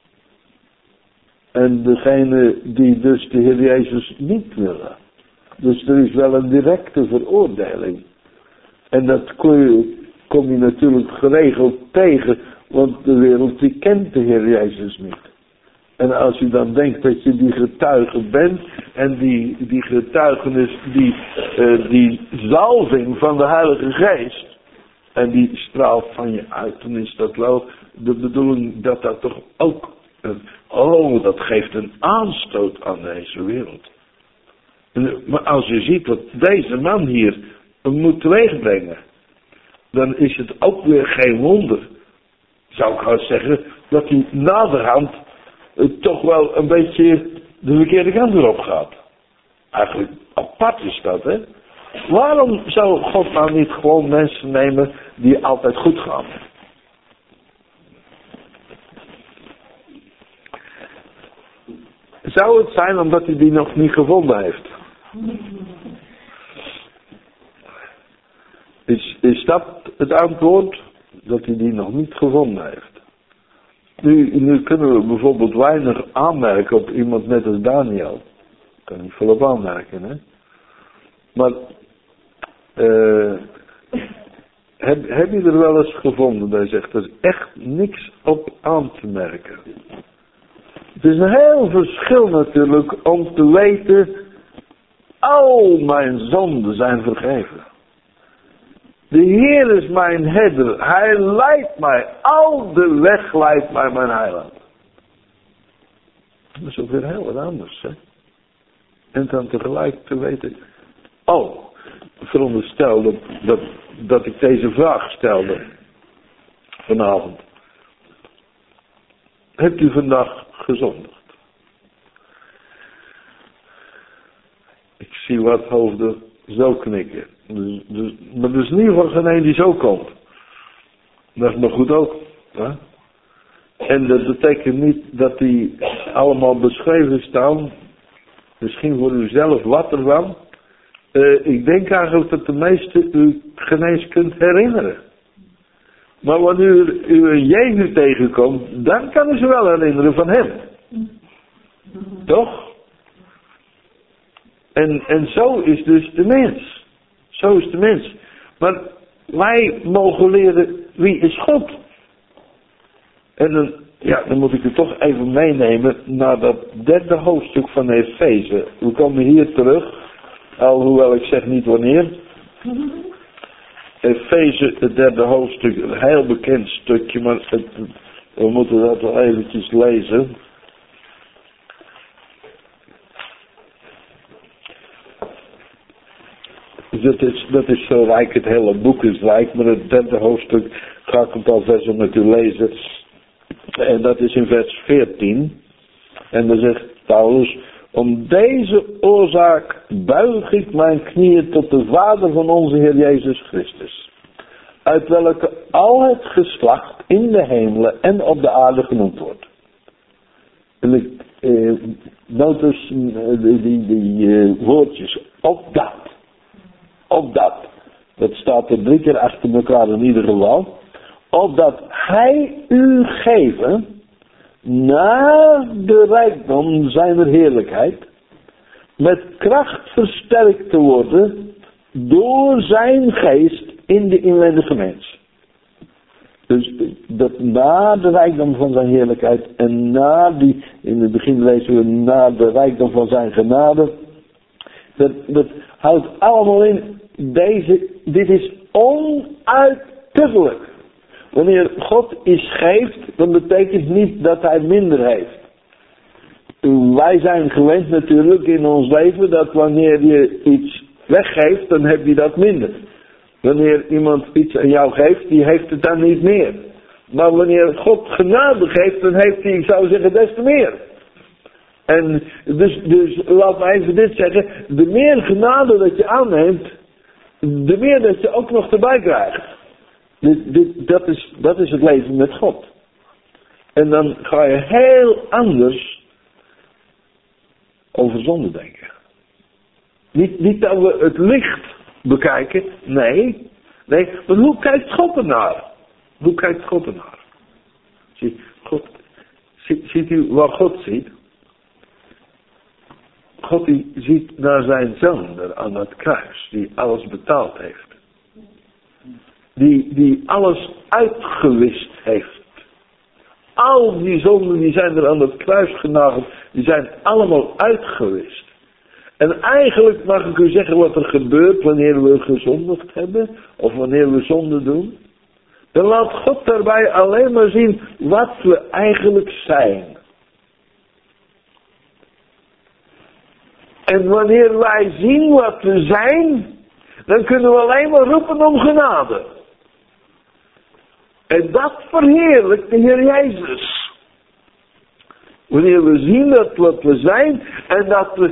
En degene die dus de Heer Jezus niet willen. Dus er is wel een directe veroordeling. En dat kom je natuurlijk geregeld tegen, want de wereld die kent de Heer Jezus niet. En als u dan denkt dat je die getuige bent en die getuigenis, die zalving van de Heilige Geest, en die straalt van je uit, dan is dat wel de bedoeling dat dat toch ook, dat geeft een aanstoot aan deze wereld. Maar als je ziet wat deze man hier moet teweegbrengen, dan is het ook weer geen wonder, zou ik haast zeggen, dat hij naderhand toch wel een beetje de verkeerde kant erop gaat. Eigenlijk apart is dat, hè? Waarom zou God nou niet gewoon mensen nemen die altijd goed gaan? Zou het zijn omdat hij die nog niet gevonden heeft? Is dat het antwoord? Dat hij die nog niet gevonden heeft. Nu kunnen we bijvoorbeeld weinig aanmerken op iemand net als Daniel. Ik kan niet veel op aanmerken, hè. Maar heb je er wel eens gevonden dat je zegt, er is echt niks op aan te merken. Het is een heel verschil natuurlijk om te weten, al mijn zonden zijn vergeven. De Heer is mijn herder, Hij leidt mij, al de weg leidt mij mijn heiland. Dat is ook weer heel wat anders, hè. En dan tegelijk te weten, veronderstel dat ik deze vraag stelde vanavond. Hebt u vandaag gezondigd? Ik zie wat hoofden zo knikken. Maar er is in ieder geval geen een die zo komt. Dat is maar goed ook. Hè? En dat betekent niet dat die allemaal beschreven staan. Misschien voor u zelf wat ervan. Ik denk eigenlijk dat de meeste u geen eens kunt herinneren. Maar wanneer u een Jezus tegenkomt, dan kan u ze wel herinneren van hem. Toch? En zo is dus de mens. Zo is de mens. Maar wij mogen leren, wie is God? En dan moet ik u toch even meenemen naar dat 3e hoofdstuk van Efeze. We komen hier terug, alhoewel ik zeg niet wanneer. Efeze, het 3e hoofdstuk, een heel bekend stukje, maar we moeten dat wel eventjes lezen. Dat is zo rijk, het hele boek is rijk, maar het 3e hoofdstuk ga ik een paar versen met u lezen. En dat is in vers 14. En dan zegt Paulus, om deze oorzaak buig ik mijn knieën tot de Vader van onze Heer Jezus Christus. Uit welke al het geslacht in de hemelen en op de aarde genoemd wordt. Notice die woordjes, opdat. Opdat. Dat staat er 3 keer achter elkaar in ieder geval. Opdat hij u geven naar de rijkdom zijner heerlijkheid, met kracht versterkt te worden door zijn geest in de inwendige mens. Dus dat na de rijkdom van zijn heerlijkheid en in het begin lezen we na de rijkdom van zijn genade. Dat houdt allemaal in, dit is onuitputtelijk. Wanneer God iets geeft, dan betekent niet dat hij minder heeft. Wij zijn gewend natuurlijk in ons leven dat wanneer je iets weggeeft, dan heb je dat minder. Wanneer iemand iets aan jou geeft, die heeft het dan niet meer. Maar wanneer God genade geeft, dan heeft hij, ik zou zeggen, des te meer. En dus laat me even dit zeggen, de meer genade dat je aanneemt, de meer dat je ook nog erbij krijgt. Dat is het leven met God. En dan ga je heel anders over zonde denken. Niet dat we het licht bekijken, nee, maar hoe kijkt God ernaar? Hoe kijkt God ernaar? Ziet u wat God ziet? God die ziet naar zijn zoon er aan het kruis, die alles betaald heeft. Die alles uitgewist heeft. Al die zonden die zijn er aan het kruis genageld, die zijn allemaal uitgewist. En eigenlijk mag ik u zeggen wat er gebeurt wanneer we gezondigd hebben, of wanneer we zonde doen. Dan laat God daarbij alleen maar zien wat we eigenlijk zijn. En wanneer wij zien wat we zijn, dan kunnen we alleen maar roepen om genade. En dat verheerlijkt de Heer Jezus. Wanneer we zien dat wat we zijn en dat we,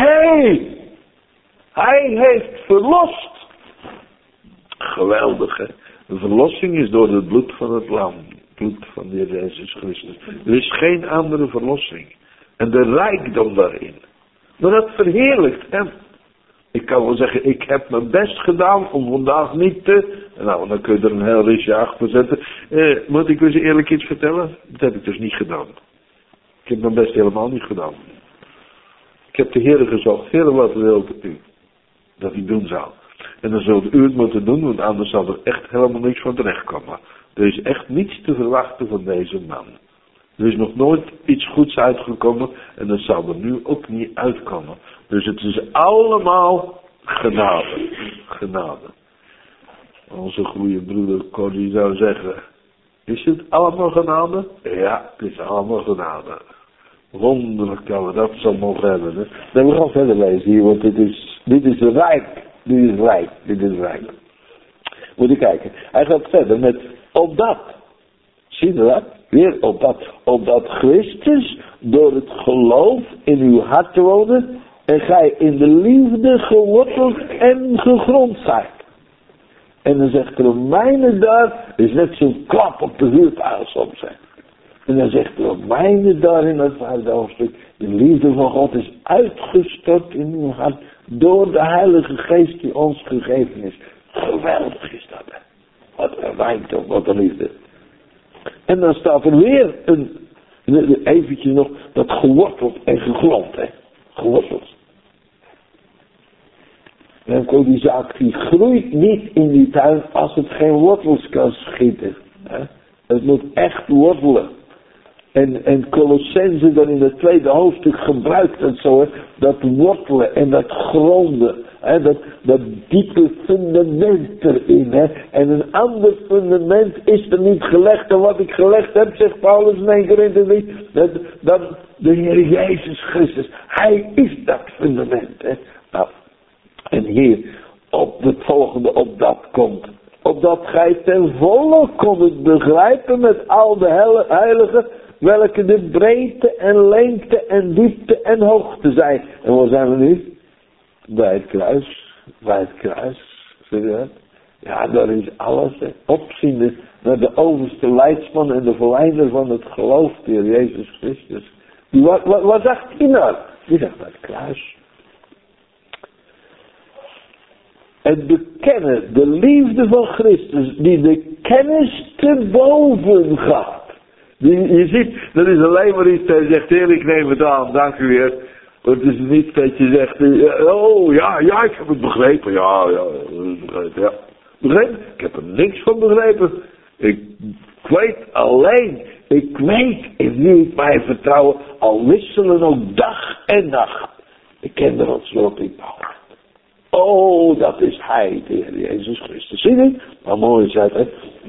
Hij heeft verlost. Geweldig, hè. De verlossing is door het bloed van het lam. Het bloed van de Heer Jezus Christus. Er is geen andere verlossing. En de rijkdom daarin. Maar dat verheerlijkt hem. Ik kan wel zeggen, ik heb mijn best gedaan om vandaag niet te... Nou, dan kun je er een heel ristje achter zetten. Moet ik eens eerlijk iets vertellen? Dat heb ik dus niet gedaan. Ik heb mijn best helemaal niet gedaan. Ik heb de Heer gezocht. Heer, wat wilde u dat ik doen zou? En dan zult u het moeten doen, want anders zal er echt helemaal niks van terechtkomen. Er is echt niets te verwachten van deze man. Er is nog nooit iets goeds uitgekomen en dat zal er nu ook niet uitkomen. Dus het is allemaal genade. Genade. Onze goede broeder Corrie zou zeggen, is het allemaal genade? Ja, het is allemaal genade. Wonderlijk dat we dat zo mogen hebben. Hè? Dan we gaan verder lezen hier, want dit is rijk. Dit is rijk. Dit is rijk. Moet je kijken. Hij gaat verder met opdat. Zie je dat? Weer opdat Christus door het geloof in uw hart woonde en gij in de liefde geworteld en gegrond zijt. En dan zegt Romeinen daar, is net zo'n klap op de vuurpijl soms. Hè. En dan zegt Romeinen daar in het 5e hoofdstuk, de liefde van God is uitgestort in uw hart door de Heilige Geest die ons gegeven is. Geweldig is dat. Hè. Wat een rijkdom, wat een liefde. En dan staat er weer eventjes nog, dat geworteld en gegrond, hè. Geworteld. En dan die zaak, die groeit niet in die tuin als het geen wortels kan schieten. Hè. Het moet echt wortelen. En Colossense dan in het 2e hoofdstuk gebruikt het zo, hè, dat wortelen en dat gronden, hè, dat diepe fundament erin. Hè. En een ander fundament is er niet gelegd dan wat ik gelegd heb, zegt Paulus in 1 Korinthe 3, dat de Heer Jezus Christus, Hij is dat fundament. Hè. Nou, en hier op het volgende opdat komt, opdat gij ten volle kondet begrijpen met al de heiligen, welke de breedte en lengte en diepte en hoogte zijn. En waar zijn we nu? Bij het kruis. Bij het kruis. Zie je dat? Ja, daar is alles. Hè. Opziende naar de overste leidsman en de verleider van het geloof, de Heer Jezus Christus. Wat zegt hij nou? Die zegt bij het kruis. Het bekennen, de liefde van Christus, die de kennis te boven gaat. Je ziet, dat is alleen maar iets dat je zegt, Heer, ik neem het aan, dank u weer. Het is niet dat je zegt, oh ja, ik heb het begrepen. Ja, begrepen, ja. Begrepen? Ik heb er niks van begrepen. Ik weet alleen, ik weet in wie ik mij vertrouwen, al wisselen ook dag en nacht. Ik ken er ons op in bouwen. Oh, dat is Hij, de Heer Jezus Christus. Zie je? Wat mooi is dat, hè?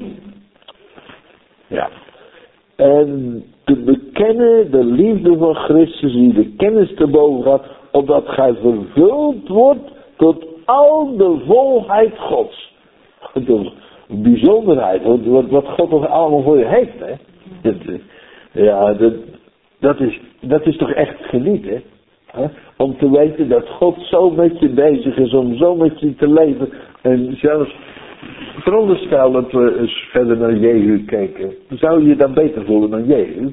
Ja. En te bekennen de liefde van Christus die de kennis te boven gaat, opdat gij vervuld wordt tot al de volheid Gods. De bijzonderheid, wat God nog allemaal voor je heeft, hè. Ja, dat is toch echt geniet, hè. Om te weten dat God zo met je bezig is, om zo met je te leven. En zelfs, veronderstel dat we eens verder naar Jehu kijken. Zou je je dan beter voelen dan Jehu?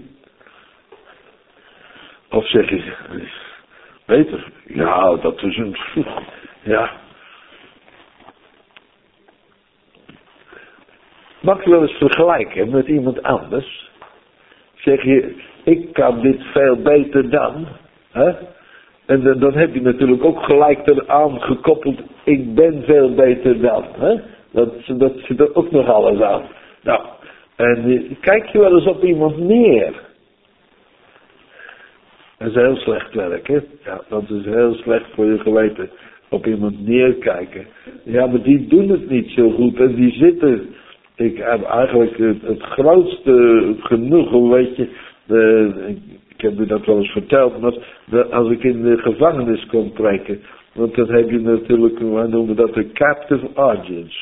Of zeg je, beter? Ja, dat is een... Ja. Mag je wel eens vergelijken met iemand anders? Zeg je, ik kan dit veel beter dan... Hè? En dan heb je natuurlijk ook gelijk eraan gekoppeld, ik ben veel beter dan. Hè? Dat zit er ook nog alles aan. Nou, en kijk je wel eens op iemand neer. Dat is heel slecht werk, hè. Ja, dat is heel slecht voor je geweten. Op iemand neerkijken. Ja, maar die doen het niet zo goed en die zitten... Ik heb eigenlijk het grootste genoegen, weet je... Ik heb u dat wel eens verteld, maar als ik in de gevangenis kon preken, want dan heb je natuurlijk, wij noemen dat de captive audience.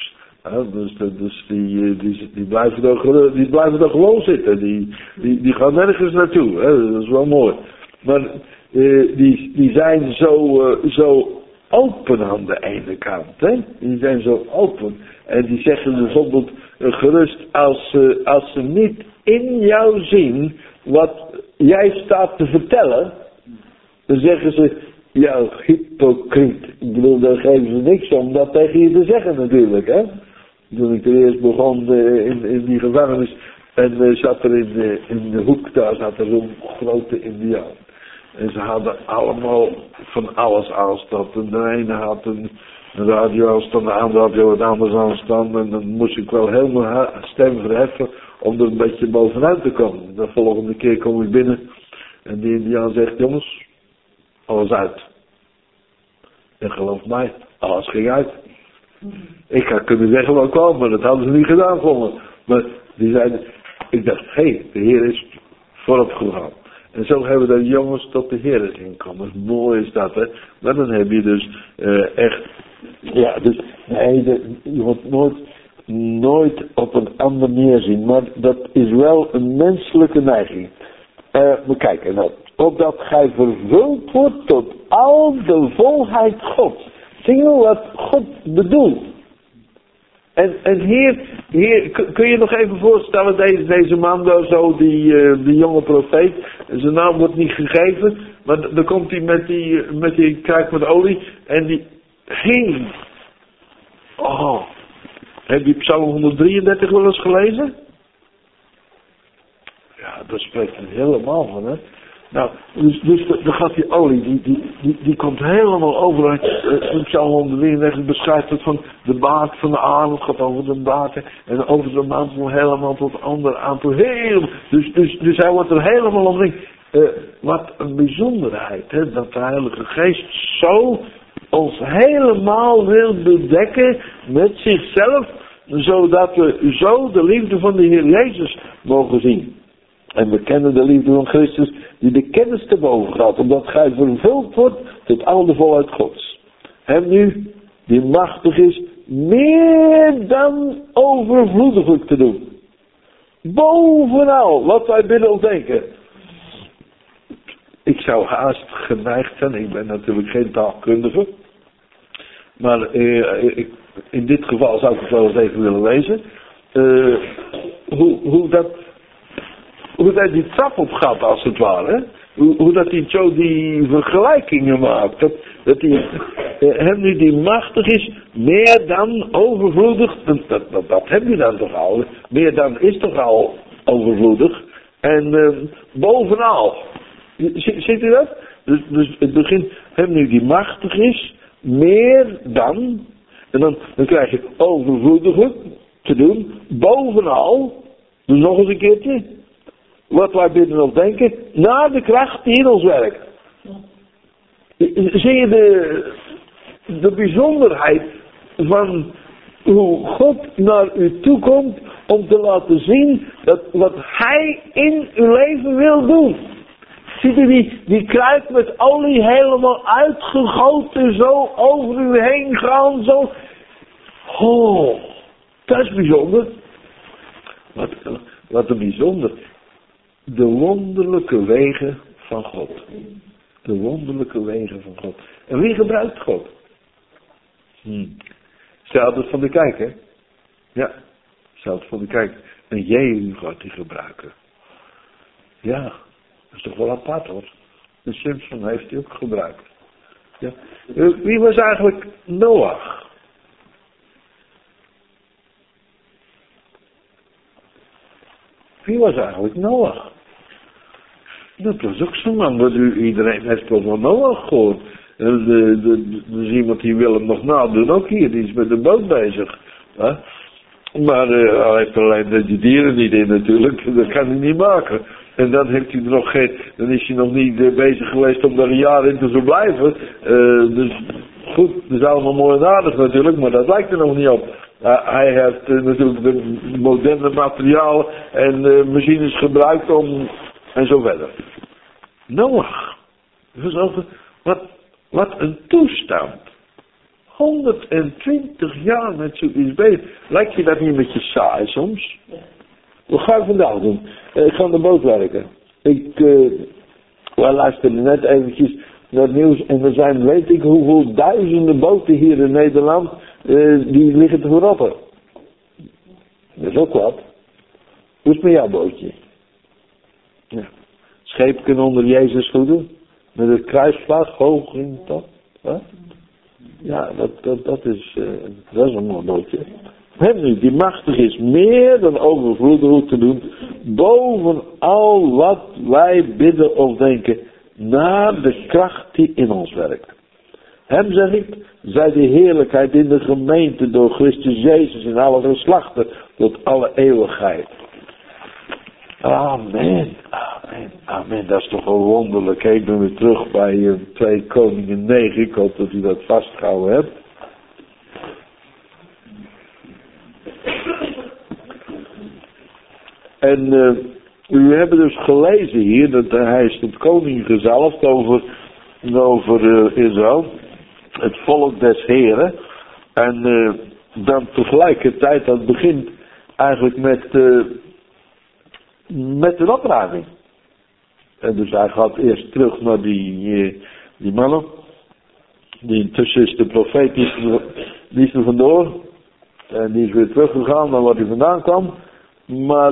Dus die blijven er gewoon zitten. Die gaan nergens naartoe. Hè? Dat is wel mooi. Maar die zijn zo open aan de ene kant. Hè? Die zijn zo open. En die zeggen bijvoorbeeld gerust als ze niet in jou zien wat jij staat te vertellen. Dan zeggen ze, ja, hypocriet. Ik bedoel, daar geven ze niks om dat tegen je te zeggen natuurlijk. Hè? Toen ik er eerst begon in die gevangenis. En zat er in de hoek, daar zat er zo'n grote Indiaan. En ze hadden allemaal van alles aanstaan. En de ene had een radio aanstaan, de andere had wat anders aanstaan. En dan moest ik wel heel mijn stem verheffen om er een beetje bovenuit te komen. De volgende keer kom ik binnen en die Indiaan zegt, jongens, alles uit. En geloof mij, alles ging uit. Ik had kunnen zeggen wat kwam, maar dat hadden ze niet gedaan voor me. Maar die zeiden, ik dacht, hé, de Heer is voorop gegaan. En zo hebben de jongens tot de Heer zien komen. Mooi is dat, hè. Maar dan heb je dus echt, ja, dus nee, je moet nooit op een ander neerzien. Maar dat is wel een menselijke neiging. Maar kijk, nou, opdat gij vervuld wordt tot al de volheid Gods. Zie je wat God bedoelt? En hier kun je nog even voorstellen, deze man daar zo, die jonge profeet, zijn naam wordt niet gegeven, maar dan komt hij met die kruik met olie en die hing. Oh, heb je Psalm 133 wel eens gelezen? Ja, daar spreekt hij helemaal van, hè. Nou, dus dan gaat die olie, die komt helemaal overal. In Psalm 133 beschrijft het van de baard van de arm, het gaat over de baard en over de mantel helemaal tot ander aan toe. Dus hij wordt er helemaal omringd. Wat een bijzonderheid, hè, dat de Heilige Geest zo ons helemaal wil bedekken met zichzelf, zodat we zo de liefde van de Heer Jezus mogen zien. En we kennen de liefde van Christus die de kennis te boven gaat, omdat gij vervuld wordt tot al de volheid Gods. Hem nu, die machtig is, meer dan overvloediglijk te doen. Bovenal wat wij bidden of denken. Ik zou haast geneigd zijn, ik ben natuurlijk geen taalkundige, maar in dit geval zou ik het wel eens even willen lezen. Hoe dat die trap op gaat als het ware. Hoe dat hij zo die vergelijkingen maakt. Dat hij hem nu die machtig is, meer dan overvloedig. Dat heb je dan toch al. Meer dan is toch al overvloedig. En bovenal. Ziet u dat? Dus het begint, hem nu die machtig is, meer dan. En dan krijg je overvloedig te doen, bovenal. Dus nog eens een keertje. Wat wij bidden of denken, naar de kracht die in ons werkt. Zie je de bijzonderheid van hoe God naar u toe komt om te laten zien dat wat Hij in uw leven wil doen. Ziet u die kruik met olie helemaal uitgegoten, zo over u heen gaan, zo. Oh, dat is bijzonder. Wat een bijzonder. De wonderlijke wegen van God. De wonderlijke wegen van God. En wie gebruikt God? Stel het van de kijk, hè? Ja, stel het van de kijk. En Jehu gaat die gebruiken. Ja, dat is toch wel apart, hoor. De Simpson heeft hij ook gebruikt. Ja. Wie was eigenlijk Noach? Wie was eigenlijk Noach? Dat was ook zo'n man, dat iedereen heeft wel van Noach gehoord. Er is iemand die wil hem nog nadoen, ook hier, die is met de boot bezig. Hè? Maar hij heeft alleen die dieren niet in natuurlijk, dat kan hij niet maken. En dan heeft hij dan is hij nog niet bezig geweest om daar een jaar in te verblijven. Dus goed, dat is allemaal mooi en aardig natuurlijk, maar dat lijkt er nog niet op. Hij heeft natuurlijk de moderne materialen en machines gebruikt om en zo verder. Noach. Wat een toestand. 120 jaar met zoiets bezig. Lijkt je dat niet met je saai soms? Wat ga ik vandaag doen? Ik ga aan de boot werken. Wij luisteren net eventjes naar het nieuws en er zijn weet ik hoeveel duizenden boten hier in Nederland die liggen te verrotten. Dat is ook wat. Hoe is het met jouw bootje? Ja. Scheepken onder Jezus voeten. Met het kruisvlag hoog in de top. Huh? Ja, dat is een mooi bootje. Hem nu, die machtig is meer dan overvloedig te doen. Boven al wat wij bidden of denken. Naar de kracht die in ons werkt. Hem zeg ik, zij de heerlijkheid in de gemeente door Christus Jezus in alle geslachten tot alle eeuwigheid. Amen, amen, amen. Dat is toch wel wonderlijk. Ik ben weer terug bij 2 Koningen 9. Ik hoop dat u dat vastgehouden hebt. En u hebt dus gelezen hier dat hij is tot koning gezalfd over Israël. Het volk des Heren. En dan tegelijkertijd, dat begint eigenlijk met de opruiming. En dus hij gaat eerst terug naar die mannen. Die intussen is de profeet, die is er vandoor. En die is weer teruggegaan naar waar hij vandaan kwam. Maar,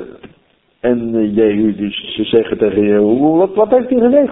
Jehu, dus ze zeggen tegen Jehu, wat heeft hij gezegd?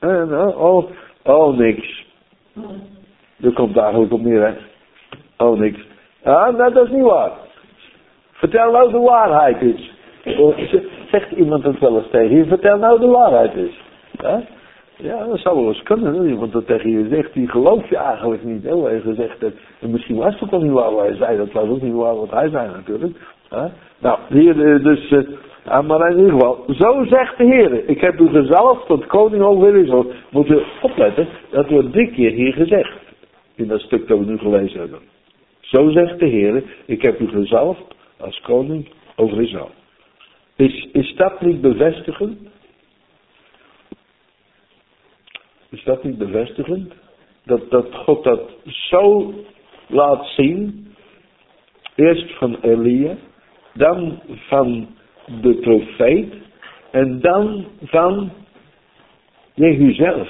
Niks. Dat komt eigenlijk op neer, hè. Oh, niks. Ah, nou, dat is niet waar. Vertel nou de waarheid eens. Zegt iemand het wel eens tegen je, vertel nou de waarheid eens. Ja, dat zou wel eens kunnen. Hè? Iemand dat tegen je zegt, die gelooft je eigenlijk niet. Hè? Hij gezegd dat, en misschien was het ook wel niet waar wat hij zei. Dat was ook niet waar wat hij zei natuurlijk. Nou, hier dus, maar in ieder geval, zo zegt de Heer, ik heb u gezalfd tot koning over Israël. Moet u opletten, dat wordt 3 keer hier gezegd. In dat stuk dat we nu gelezen hebben. Zo zegt de Heer, ik heb u gezalfd als koning over Israël. Is dat niet bevestigend? Is dat niet bevestigend? Dat God dat zo laat zien. Eerst van Elia. Dan van de profeet. En dan van Jehu zelf.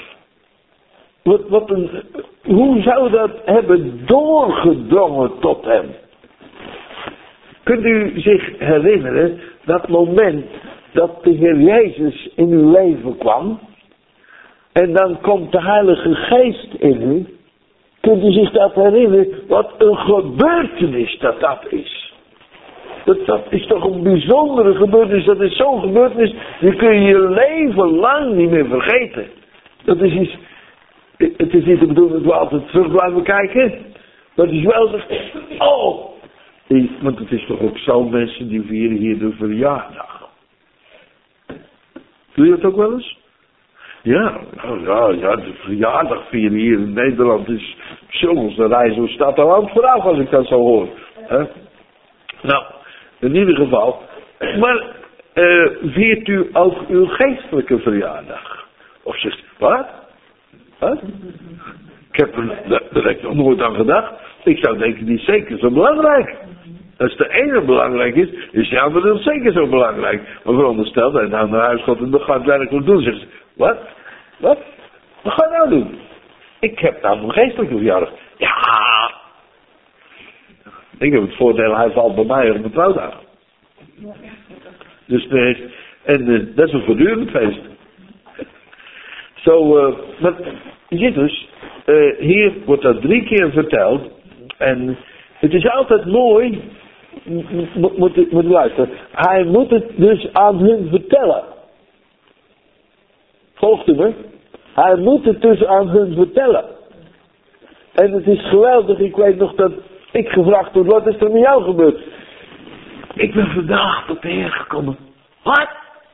Hoe zou dat hebben doorgedrongen tot hem? Kunt u zich herinneren dat moment dat de Heer Jezus in uw leven kwam? En dan komt de Heilige Geest in u. Kunt u zich dat herinneren? Wat een gebeurtenis dat is. Dat is toch een bijzondere gebeurtenis. Dat is zo'n gebeurtenis, die kun je je leven lang niet meer vergeten. Dat is iets. Het is niet de bedoeling dat we altijd terug blijven kijken. Maar het is wel zo. Want het is toch ook zo, mensen die vieren hier de verjaardag. Doe je dat ook wel eens? Ja, de verjaardag vieren hier in Nederland is jongens, de reizen staat al aan vooraf als ik dat zo hoor. Nou, in ieder geval. Maar viert u ook uw geestelijke verjaardag? Of zegt u, wat? Daar heb ik nog nooit aan gedacht. Ik zou denken, die is zeker zo belangrijk. Als de ene belangrijk is de andere zeker zo belangrijk. Maar veronderstel dat hij nou naar huis gaat en dat gaat werkelijk doen. Zegt ze, wat? Wat ga je nou doen? Ik heb nou een geestelijke verjaardag. Ja. Ik heb het voordeel, hij valt bij mij op mijn trouwdag. Dus dat is een voortdurend feest. Maar je ziet dus, hier wordt dat 3 keer verteld. En het is altijd mooi, moet luisteren. Hij moet het dus aan hun vertellen. Volgt u me? Hij moet het dus aan hun vertellen. En het is geweldig, ik weet nog dat ik gevraagd word, wat is er met jou gebeurd? Ik ben vandaag tot de Heer gekomen. Wat?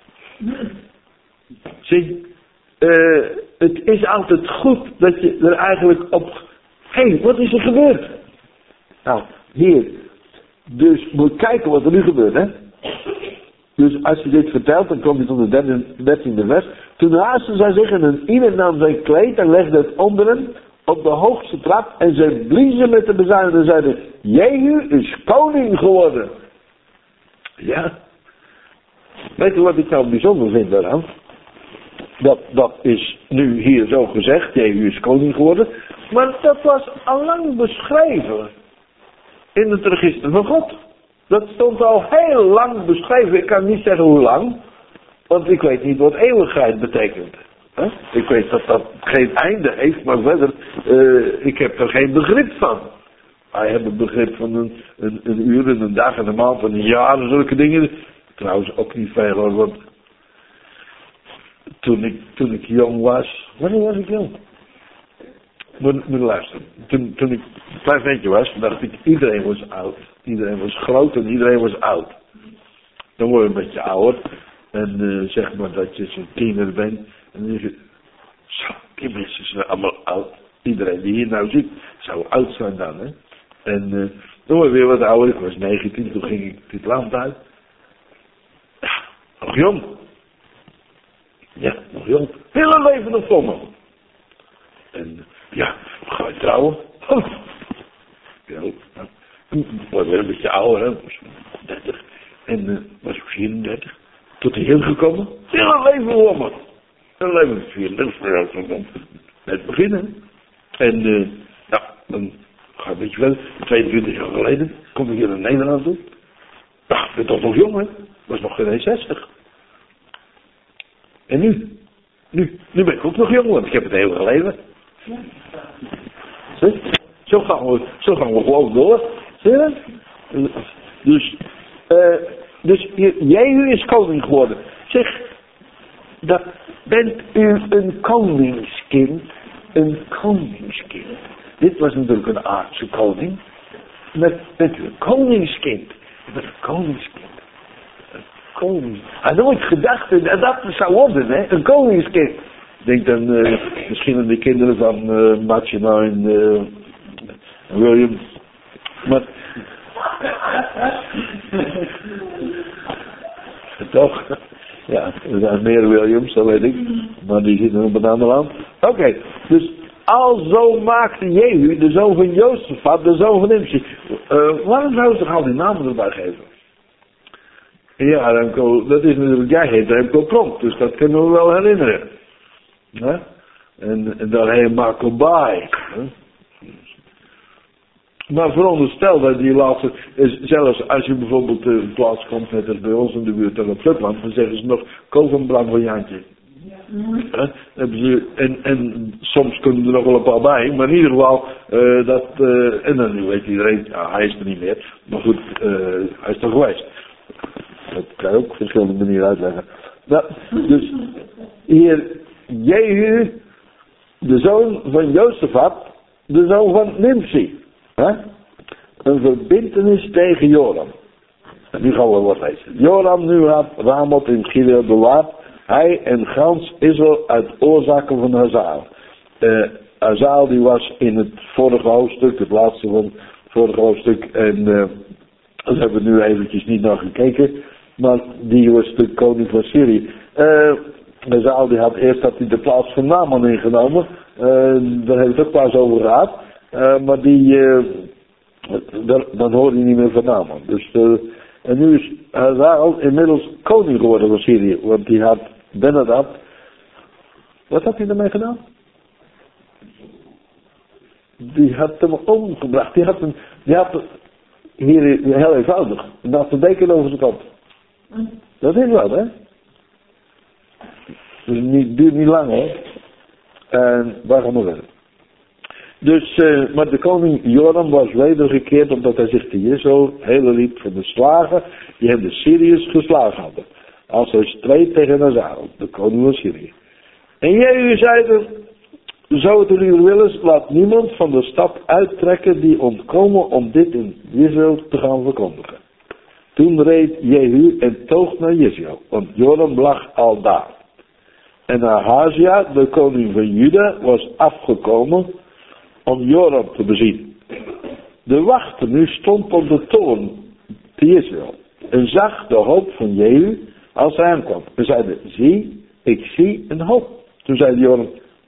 Zie, het is altijd goed dat je er eigenlijk op... Hé, wat is er gebeurd? Nou, hier. Dus moet kijken wat er nu gebeurt, hè. Dus als je dit vertelt, dan kom je tot de 13e vers. Toen haasten zij zich en ieder nam zijn kleed en legde het onder hem op de hoogste trap en ze bliezen met de bezuin en zeiden, Jehu is koning geworden. Ja. Weet u wat ik nou bijzonder vind daaraan? Dat is nu hier zo gezegd, Jehu is koning geworden, maar dat was al lang beschreven in het register van God. Dat stond al heel lang beschreven, ik kan niet zeggen hoe lang, want ik weet niet wat eeuwigheid betekent. Ik weet dat dat geen einde heeft, maar verder, ik heb er geen begrip van. Wij hebben begrip van een uur en een dag en een maand en een jaar en zulke dingen. Trouwens ook niet veel hoor, want toen ik jong was, wanneer was ik jong? Moet luisteren. Toen ik een klein ventje was, dacht ik, iedereen was oud. Iedereen was groot en iedereen was oud. Dan word je een beetje ouder en zeg maar dat je zo'n tiener bent. En dan denk je, zo, die mensen zijn allemaal oud. Iedereen die hier nou zit, zou oud zijn dan, hè. En dan word je weer wat ouder. Ik was 19, toen ging ik dit land uit. Ja, nog jong. Ja, nog jong. Hele leven nog voor me. En ja, ga je trouwen? Ja, ik word weer een beetje ouder, hè. Was 30. En was ik 34. Tot de Heer gekomen. Hele leven voor me. Hele leven 34. Net beginnen. En nou, dan ga ik een beetje verder. 22 jaar geleden kom ik hier naar Nederland toe. Ja, ik ben toch nog jong, hè. Was nog geen 60. En nu? Nu ben ik ook nog jong, want ik heb het hele leven. Zie? Zo gaan we gewoon door. Zie je? Dus Jehu is koning geworden. Zeg, dat bent u een koningskind. Een koningskind. Dit was natuurlijk een aardse koning. Bent u een koningskind. Een koningskind. Koning. Hij had nooit gedacht dat dat zou worden, hè? Een koningskind. Ik denk dan misschien aan de kinderen van Machina en William. Maar toch? Ja, er zijn meer Williams, dat weet ik. Maar die zitten op een ander land. Oké, dus alzo maakte Jehu, de zoon van Jozefat, de zoon van Nimsi. Waarom zouden ze toch al die namen erbij geven? Ja, Remco, dat is natuurlijk, jij heet Remco Pronk, dus dat kunnen we wel herinneren. Ja? En dan heet Marco Bai. Maar veronderstel dat die laatste, zelfs als je bijvoorbeeld een plaats komt, net als bij ons in de buurt op Flutland, dan zeggen ze nog, koop een Blanc-Jantje. En soms kunnen er nog wel een paar bij, maar in ieder geval, en dan nu weet iedereen, ja, hij is er niet meer, maar goed, hij is er geweest. Dat kan je ook op verschillende manieren uitleggen. Nou, dus hier Jehu, de zoon van Jozefat, de zoon van Nimsi. Een verbintenis tegen Joram. En nu gaan we wat lezen. Joram nu had Ramoth in Gilead bewaard. Hij en gans Israël uit oorzaken van Hazael. Hazael die was in het vorige hoofdstuk, het laatste van het vorige hoofdstuk. En daar hebben we nu eventjes niet naar gekeken. Maar die was de koning van Syrië. Hazael die had eerst dat hij de plaats van Naaman ingenomen. Daar heeft het ook pas over gehad. Maar dan hoorde hij niet meer van Naaman. Dus, en nu is Hazael inmiddels koning geworden van Syrië. Want die had Benadad. Wat had hij ermee gedaan? Die had hem omgebracht. Die had hier heel eenvoudig. Die had een deken over zijn kop. Dat is wat, hè? Dus het duurt niet lang, hè? En waar gaan we verder? Dus, maar de koning Joram was wedergekeerd omdat hij zich te Israël hele liep van de slagen die hem de Syriërs geslagen hadden. Als hij streed tegen Hazael, de koning van Syrië. En Jehu zei er, zo het liever willen, laat niemand van de stad uittrekken die ontkomen om dit in Israël te gaan verkondigen. Toen reed Jehu en toog naar Israël, want Joram lag al daar. En Ahazia, de koning van Juda, was afgekomen om Joram te bezien. De wachter nu stond op de toren te Israël en zag de hoop van Jehu als hij aankwam. En zeiden, zie, ik zie een hoop. Toen zei Joram,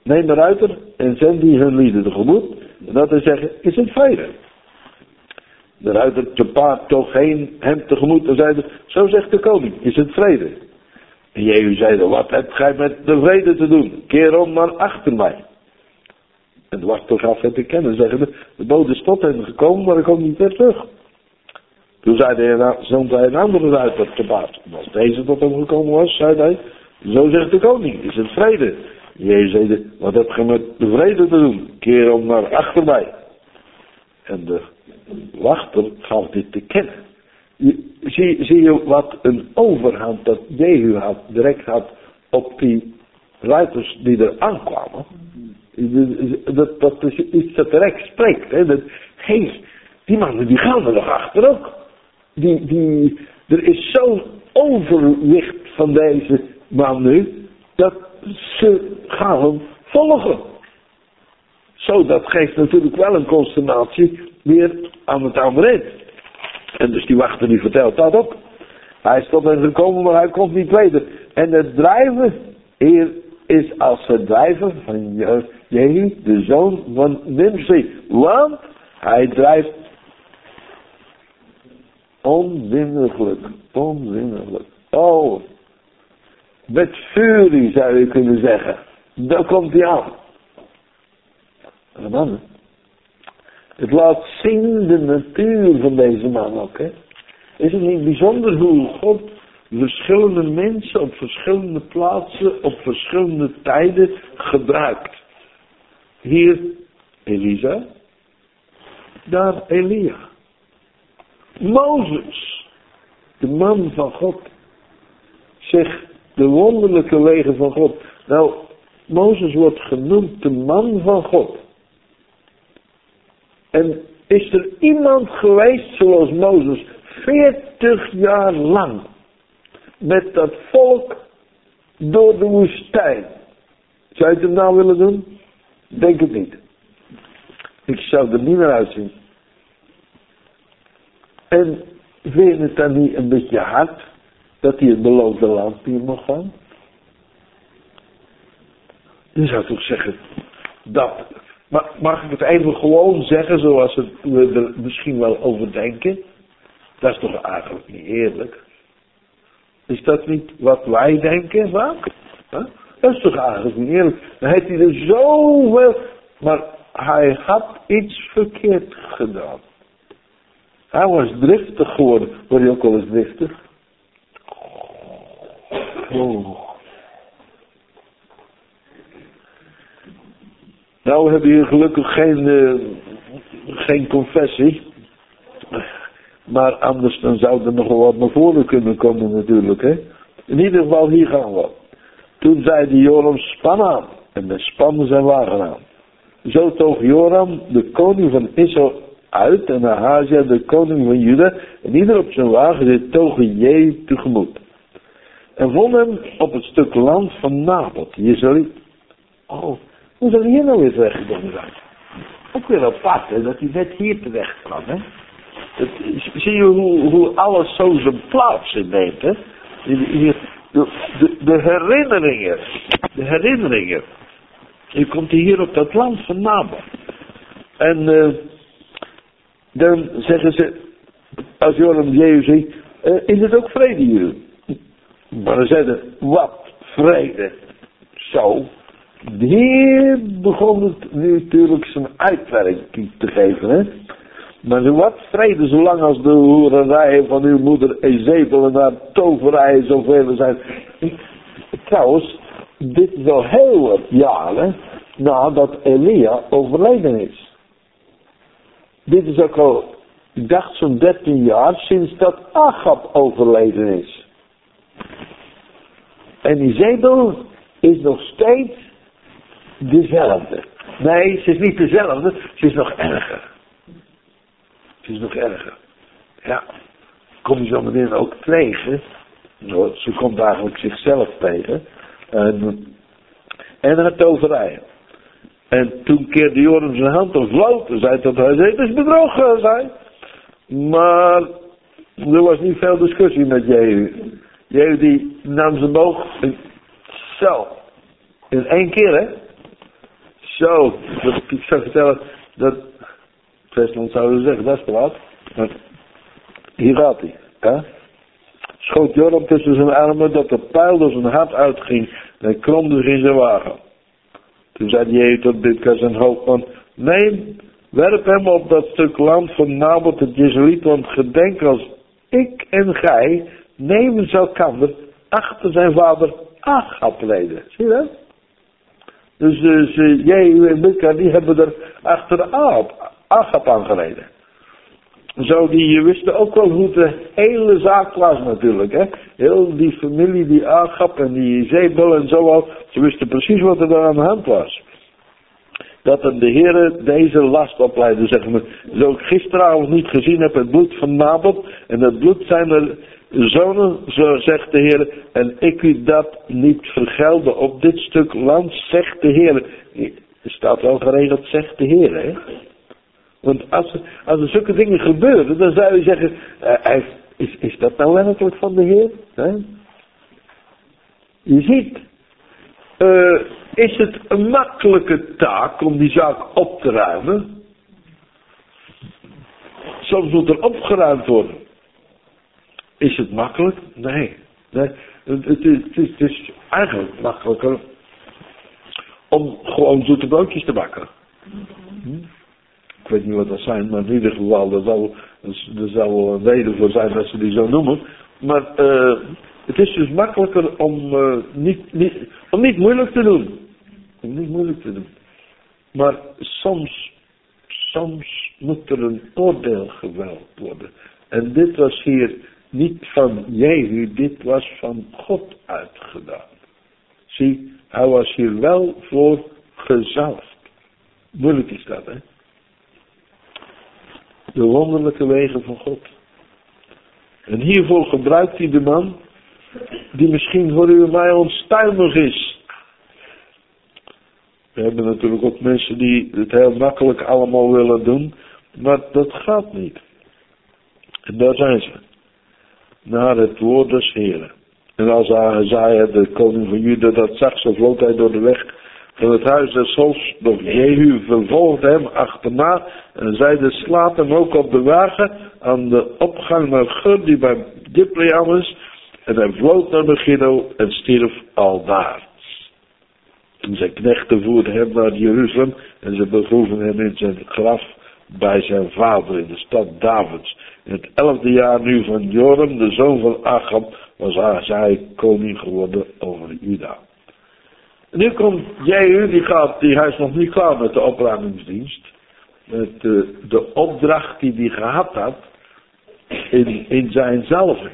neem de ruiter en zend die hun lieden tegemoet. En dat wil zeggen, is het vrede. De ruiter te paard toch heen hem tegemoet en zeide, zo zegt de koning, is het vrede. En Jehu zeide, wat hebt gij met de vrede te doen? Keer om naar achter mij. En de wachter gaf het te kennen, zeggende, de bode is tot hen gekomen, maar ik kom niet meer terug. Toen zei hij een andere ruiter te paard. Als deze tot hem gekomen was, zei hij, zo zegt de koning, is het vrede. Jezus zeide, wat heb je met de vrede te doen? Keer om naar achter mij. En de wachter gaf dit te kennen. Zie je wat een overhand dat Jehu direct had op die ruiters die er aankwamen? Dat is iets dat direct spreekt. Hé, die mannen die gaan er nog achter ook. Er is zo'n overwicht van deze man nu, dat ze gaan hem volgen. Zo, dat geeft natuurlijk wel een consternatie weer aan het andere. En dus die wachter die vertelt dat ook. Hij is tot hen gekomen, maar hij komt niet weder. En het drijven hier is als het drijven van Jehu, de zoon van Nimsi. Want hij drijft onzinniglijk. Oh, met furie zou je kunnen zeggen. Daar komt hij aan. En dan, het laat zien de natuur van deze man ook. Hè? Is het niet bijzonder hoe God verschillende mensen op verschillende plaatsen, op verschillende tijden gebruikt. Hier Elisa, daar Elia. Mozes, de man van God, zegt de wonderlijke wegen van God. Nou, Mozes wordt genoemd de man van God. En is er iemand geweest zoals Mozes, 40 jaar lang, met dat volk door de woestijn? Zou je het nou willen doen? Denk het niet. Ik zou er niet meer uitzien. En vind je het dan niet een beetje hard dat hij het beloofde land hier mag gaan? Je zou toch zeggen, dat. Maar mag ik het even gewoon zeggen zoals we er misschien wel over denken? Dat is toch eigenlijk niet eerlijk? Is dat niet wat wij denken vaak? Huh? Dat is toch eigenlijk niet eerlijk? Dan heeft hij er zoveel, maar hij had iets verkeerd gedaan. Hij was driftig geworden. Word je ook wel eens driftig? Oh. Nou, we hebben hier gelukkig geen confessie. Maar anders dan zou er nog wel wat naar voren kunnen komen natuurlijk. Hè? In ieder geval, hier gaan we. Toen zei de Joram, span aan. En de spannen zijn wagen aan. Zo toog Joram, de koning van Israël, uit. En Ahazia, de koning van Juda. En ieder op zijn wagen zit togen Jehu tegemoet. En vond hem op het stuk land van Naboth, Jezreel. Oh, hoe zal hij hier nou weer terechtgekomen zijn? Ook weer apart, hè, dat hij net hier terecht kwam, hè. Zie je hoe alles zo zijn plaats inneemt, hè? De herinneringen. Je komt hier op dat land van Naboth. En dan zeggen ze, als Joram Jehu ziet, is het ook vrede hier? Maar dan zeiden, wat vrede? Zo. Hier begon het nu natuurlijk zijn uitwerking te geven, hè. Maar wat vrede, zolang als de hoererijen van uw moeder Ezebel en haar toverijen zoveel zijn. Trouwens, dit is al heel wat jaren nadat Elia overleden is. Dit is ook al, ik dacht zo'n 13 jaar sinds dat Achab overleden is. En Ezebel is nog steeds dezelfde. Nee, ze is niet dezelfde, ze is nog erger. Ja, kom je zo meteen ook tegen. Ze komt eigenlijk zichzelf tegen. En haar toverijen. En toen keerde Joram zijn hand op vloot. En zei dat hij zei, het is bedrogen, zei. Maar er was niet veel discussie met Jehu. Jehu die nam zijn boog. Zo. In 1 keer, hè. Zo, ik zou vertellen dat, Westland zouden zeggen, dat is te wat. Maar hier gaat hij. Hè? Schoot Joram tussen zijn armen dat de pijl door zijn hart uitging en kromde zich in zijn wagen. Toen zei Jehu tot Bidkar zijn hoofdman, neem, werp hem op dat stuk land van Naboth het Jezreëliet, want gedenk als ik en gij nemen elkander achter zijn vader Achab reden. Zie je dat? Dus Jehu en Bidkar die hebben er achter Achab aangereden. Zo, die wisten ook wel hoe de hele zaak was natuurlijk. Hè? Heel die familie, die Achab en die Zebel en zo al. Ze wisten precies wat er daar aan de hand was. Dat er de Heere deze last opleidde, zeg maar. Zo ik gisteravond niet gezien heb het bloed van Naboth. En het bloed zijn er zonen, zo zegt de Heere. En ik u dat niet vergelden op dit stuk land, zegt de Heere. Er staat wel geregeld, zegt de Heere, hè. Want als er zulke dingen gebeuren, dan zou je zeggen, is dat nou werkelijk van de Heer? Hè? Je ziet, is het een makkelijke taak om die zaak op te ruimen? Soms moet er opgeruimd worden. Is het makkelijk? Nee. Het is eigenlijk makkelijker om gewoon zoete broodjes te bakken. Ik weet niet wat dat zijn, maar in ieder geval, er zal wel een reden voor zijn dat ze die zo noemen. Maar het is dus makkelijker om niet moeilijk te doen. Om niet moeilijk te doen. Maar soms moet er een oordeel geweld worden. En dit was hier niet van Jehu, dit was van God uitgedaan. Zie, hij was hier wel voor gezalfd. Moeilijk is dat, hè? De wonderlijke wegen van God. En hiervoor gebruikt hij de man die misschien voor u en mij onstuimig is. We hebben natuurlijk ook mensen die het heel makkelijk allemaal willen doen, maar dat gaat niet. En daar zijn ze. Naar het woord des Heren. En als Ahazaja, de koning van Juda, dat zag, zo vloot hij door de weg van het huis des hofs, doch Jehu vervolgde hem achterna en zeide, slaat hem ook op de wagen aan de opgang naar Gur, die bij Dipleam is. En hij vlood naar Megiddo en stierf aldaar. En zijn knechten voerden hem naar Jeruzalem en ze begroeven hem in zijn graf bij zijn vader in de stad Davids. In het 11e jaar nu van Joram, de zoon van Achab, was Ahazaja koning geworden over Juda. En nu komt Jehu, hij is nog niet klaar met de opruimingsdienst. Met de opdracht die hij gehad had in zijn zalving.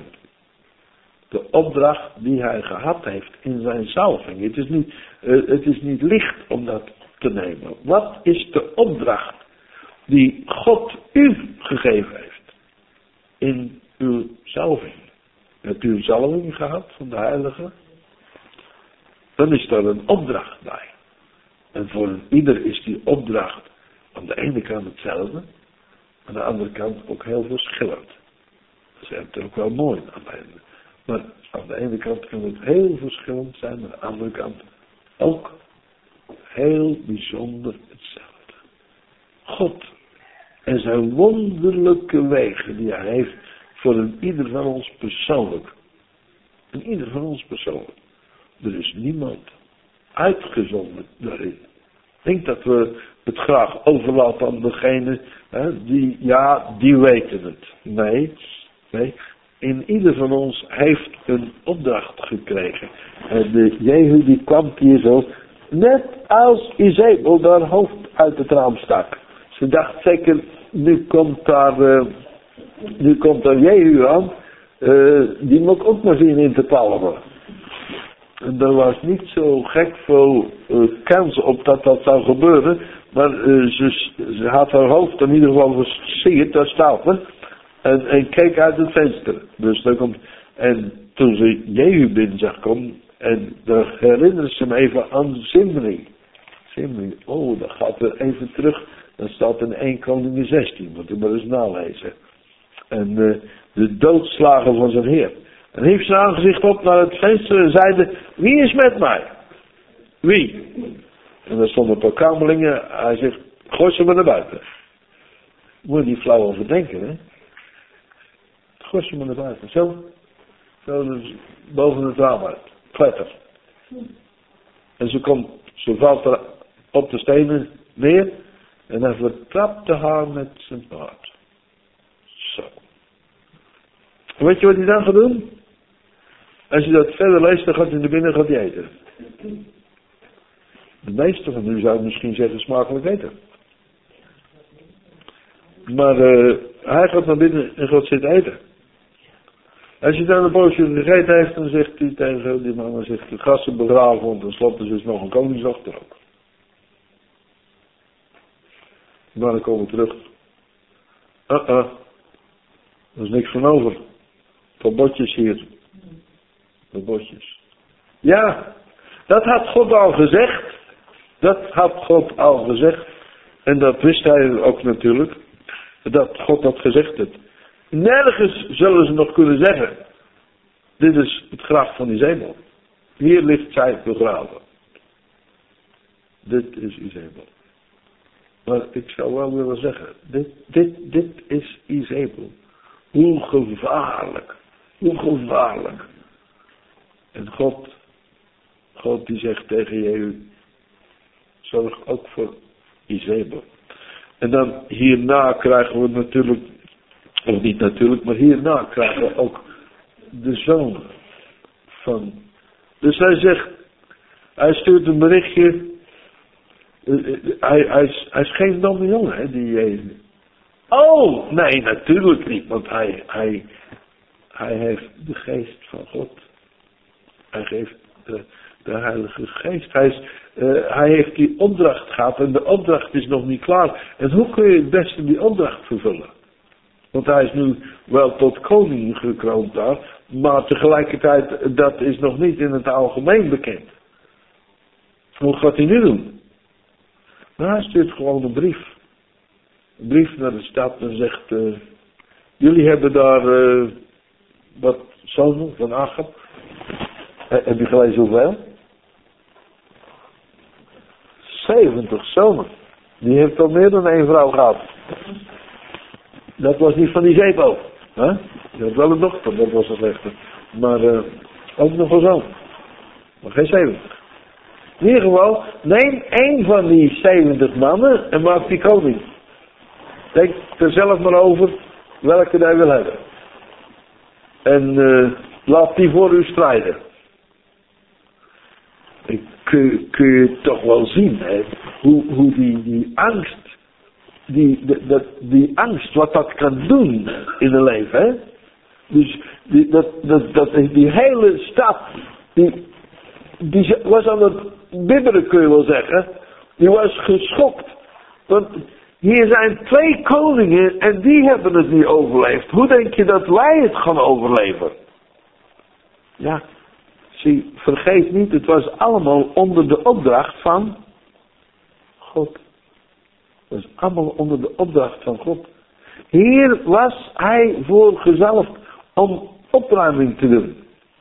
De opdracht die hij gehad heeft in zijn zalving. Het is niet licht om dat te nemen. Wat is de opdracht die God u gegeven heeft in uw zalving? Hebt u een zalving gehad van de Heilige? Dan is er een opdracht bij. En voor ieder is die opdracht aan de ene kant hetzelfde, aan de andere kant ook heel verschillend. Dat is natuurlijk wel mooi aan de ene. Maar aan de ene kant kan het heel verschillend zijn, aan de andere kant ook heel bijzonder hetzelfde. God en zijn wonderlijke wegen die hij heeft voor een ieder van ons persoonlijk. En ieder van ons persoonlijk. Er is niemand uitgezonden daarin. Ik denk dat we het graag overlaten aan degene die weten het. Nee. In ieder van ons heeft een opdracht gekregen. En de Jehu die kwam hier zo, net als Izebel daar hoofd uit het raam stak. Ze dacht zeker, nu komt daar Jehu aan, die moet ik ook maar zien in te palmen. En er was niet zo gek veel kans op dat zou gebeuren. Maar ze had haar hoofd in ieder geval versierd, daar staat er. En keek uit het venster. Dus daar komt, en toen ze Jehu binnen zag komen. En dan herinnerde ze me even aan Zimri. Oh, dat gaat er even terug. Dat staat in 1 Koningen 16. Moet je maar eens nalezen. En de doodslagen van zijn heer. En hief zijn aangezicht op naar het venster en zeide, wie is met mij? Wie? En daar stonden een paar kamerlingen. Hij zegt, gooi ze maar naar buiten. Moet je niet flauw over denken, hè. Gooi ze maar naar buiten. Zo dus boven het raam uit. Kletter. En ze valt er op de stenen neer. En hij vertrapte haar met zijn paard. Zo. En weet je wat hij dan gaat doen? Als je dat verder leest, dan gaat hij naar binnen en gaat hij eten. De meeste van u zouden misschien zeggen smakelijk eten. Maar hij gaat naar binnen en gaat zitten eten. Als je dan een poosje gegeten heeft, dan zegt hij tegen die man, dan zegt de gasten begraven, want tenslotte is dus nog een koningsdochter ook. Maar dan komen we terug. Er is niks van over. Tot botjes hier. Tot botjes. Ja, dat had God al gezegd. Dat had God al gezegd. En dat wist hij ook natuurlijk. Dat God dat gezegd heeft. Nergens zullen ze nog kunnen zeggen. Dit is het graf van Izebel. Hier ligt zij begraven. Dit is Izebel. Maar ik zou wel willen zeggen. Dit is Izebel. Hoe gevaarlijk. Hoe gevaarlijk. En God die zegt tegen Jehu. Zorg ook voor Izebel. En dan hierna krijgen we natuurlijk. Of niet natuurlijk, maar hierna krijgen we ook de zoon van. Dus hij zegt, hij stuurt een berichtje. Hij is geen domme jongen, hè, die Jezus. Oh, nee, natuurlijk niet, want hij heeft de geest van God. Hij geeft de Heilige Geest. Hij heeft die opdracht gehad en de opdracht is nog niet klaar. En hoe kun je het beste die opdracht vervullen? Want hij is nu wel tot koning gekroond daar, maar tegelijkertijd, dat is nog niet in het algemeen bekend. Hoe gaat hij nu doen? Nou, hij stuurt gewoon een brief. Een brief naar de stad en zegt, jullie hebben daar wat zonen van Achab. Heb je gelezen hoeveel? 70 zonen. Die heeft al meer dan één vrouw gehad. Dat was niet van die zeepo. Huh? Die had wel een dochter, dat was het slechte. Maar ook nog een zoon. Maar geen 70. In ieder geval, neem één van die 70 mannen en maak die koning. Denk er zelf maar over welke hij wil hebben. En laat die voor u strijden. Kun je toch wel zien, hè, hoe die angst, die angst, wat dat kan doen in een leven, hè. Dus die hele stad, die was aan het bibberen, kun je wel zeggen. Die was geschokt. Want hier zijn 2 koningen en die hebben het niet overleefd. Hoe denk je dat wij het gaan overleven? Ja, zie, vergeet niet, het was allemaal onder de opdracht van God. Het was allemaal onder de opdracht van God. Hier was hij voor gezalfd om opruiming te doen.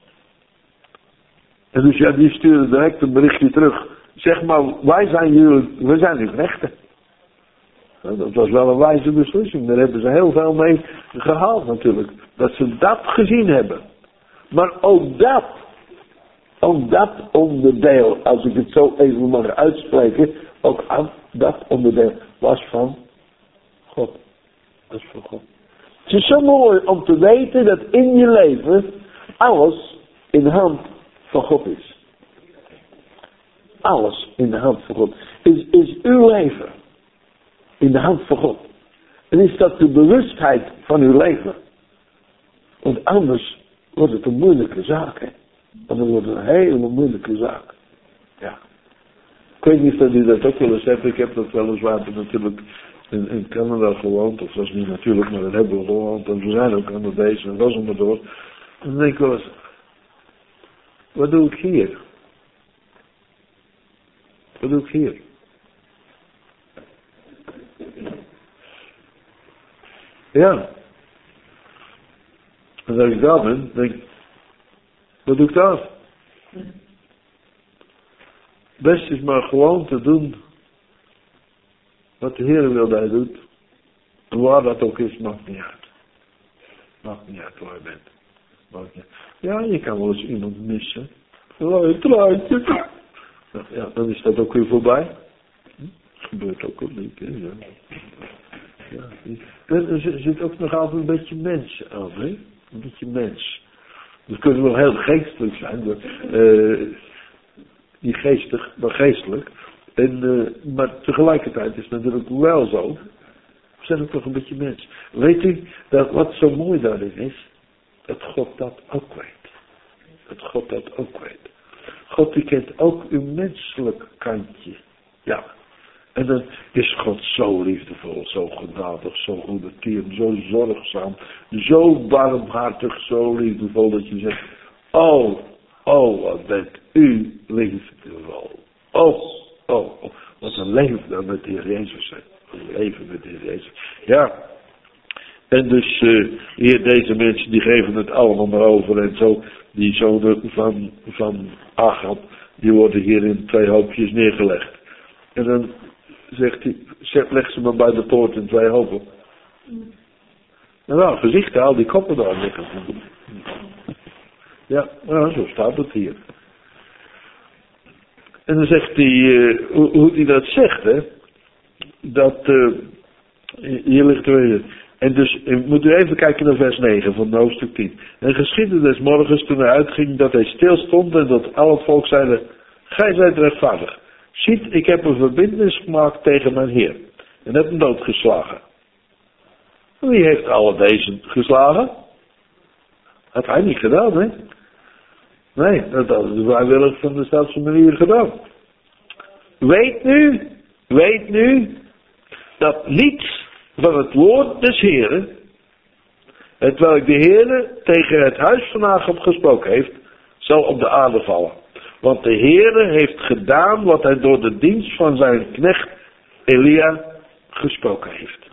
En dus ja, die stuurde direct een berichtje terug. Zeg maar, wij zijn uw knechten. Dat was wel een wijze beslissing. Daar hebben ze heel veel mee gehaald natuurlijk. Dat ze dat gezien hebben. Maar ook dat onderdeel, als ik het zo even mag uitspreken, ook dat onderdeel was van God. Dat is van God. Het is zo mooi om te weten dat in je leven alles in de hand van God is. Alles in de hand van God. Is uw leven in de hand van God. En is dat de bewustheid van uw leven. Want anders wordt het een moeilijke zaak. Hè? Want dan wordt het een hele moeilijke zaak. Ja. Ik weet niet of u dat ook wel eens hebt. Ik heb dat weliswaar natuurlijk in Canada gewoond. Of dat is niet natuurlijk, maar dat hebben we gewoond. En we zijn ook Canadees en dat is maar door. En dan denk ik wel eens. Wat doe ik hier? Wat doe ik hier? Ja. En als ik daar ben, denk ik, wat doe ik daar? Best is maar gewoon te doen wat de Heer wil dat je doet. En waar dat ook is, maakt niet uit. Maakt niet uit waar je bent. Maakt niet uit. Ja, je kan wel eens iemand missen. Een traantje. Ja, dan is dat ook weer voorbij. Gebeurt ook niet, hè. Ja. Ja. Er zit ook nog altijd een beetje mens aan, hè. Een beetje mens. Dat kunnen wel heel geestelijk zijn. Niet geestig, maar geestelijk. Maar tegelijkertijd is het natuurlijk wel zo. We zijn ook nog een beetje mens. Weet u, dat wat zo mooi daarin is, dat God dat ook weet. Dat God dat ook weet. God die kent ook uw menselijk kantje. Ja. En dan is God zo liefdevol, zo genadig, zo goedertieren, zo zorgzaam, zo barmhartig, zo liefdevol dat je zegt, oh, wat bent u liefdevol. Oh, wat een leven dan met de Heer Jezus zijn. Een leven met de Heer Jezus. Ja. En dus hier deze mensen die geven het allemaal maar over en zo, die zonen van Agab, die worden hier in 2 hoopjes neergelegd. En dan zegt hij, leg ze maar bij de poort in 2 hopen. Nou, gezichten, al die koppen daar liggen. Ja, nou, zo staat het hier. En dan zegt hij, hoe hij dat zegt, hè. Dat, hier ligt er weer. En dus, moet u even kijken naar vers 9 van hoofdstuk 10. En geschiedde des morgens toen hij uitging dat hij stilstond en dat al het volk zeide, gij zijt rechtvaardig. Ziet, ik heb een verbintenis gemaakt tegen mijn Heer. En heb hem doodgeslagen. Wie heeft alle deze geslagen? Had hij niet gedaan, hè? Nee, dat hadden de vrijwillig van de stadse manier gedaan. Weet nu, dat niets van het woord des Heeren, hetwelk de Heere tegen het huis van Agab gesproken heeft, zal op de aarde vallen. Want de Heere heeft gedaan wat hij door de dienst van zijn knecht Elia gesproken heeft.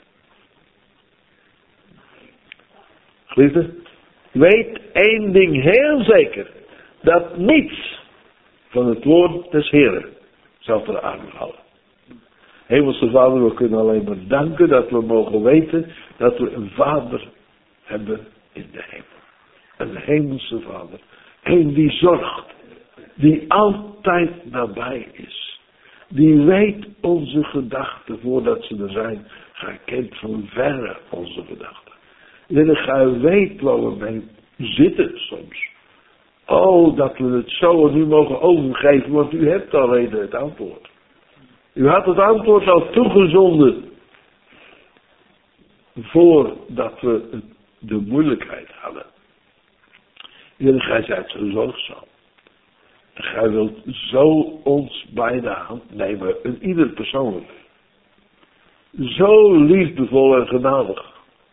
Geliefde, weet 1 ding heel zeker. Dat niets van het woord des Heeren zal ter aarde vallen. Hemelse Vader, we kunnen alleen maar danken dat we mogen weten dat we een Vader hebben in de hemel. Een hemelse Vader. Een die zorgt. Die altijd nabij is. Die weet onze gedachten voordat ze er zijn. Gij kent van verre onze gedachten. En gij weet waar we mee zitten soms. Oh, dat we het zo aan u mogen overgeven, want u hebt alweer het antwoord. U had het antwoord al toegezonden. Voordat we de moeilijkheid hadden. Heer, gij zijt zo zorgzaam. En gij wilt zo ons bij de hand nemen, en ieder persoonlijk. Zo liefdevol en genadig.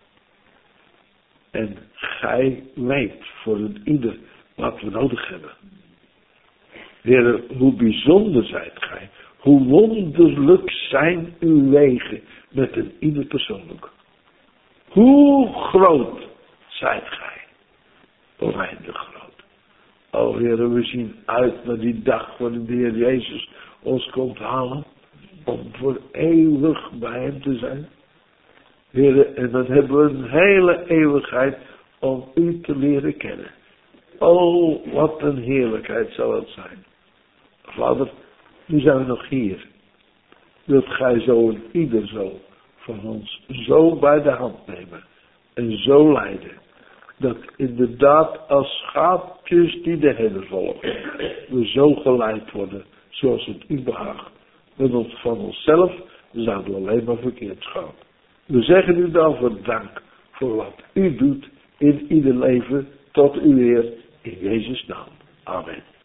En gij weet voor een ieder wat we nodig hebben. Heer, hoe bijzonder zijt gij. Hoe wonderlijk zijn uw wegen met een ieder persoonlijk. Hoe groot zijt gij. Oneindig groot. O Heer, we zien uit naar die dag waarin de Heer Jezus ons komt halen. Om voor eeuwig bij hem te zijn. Heer, en dan hebben we een hele eeuwigheid om u te leren kennen. Oh, wat een heerlijkheid zal het zijn. Vader, nu zijn we nog hier. Wilt gij zo en ieder zo van ons zo bij de hand nemen. En zo leiden. Dat inderdaad als schaapjes die de herder volgen. We zo geleid worden zoals het u behaagt. En van onszelf zouden we alleen maar verkeerd gaan. We zeggen u dan voor dank voor wat u doet in ieder leven tot uw eer in Jezus' naam. Amen.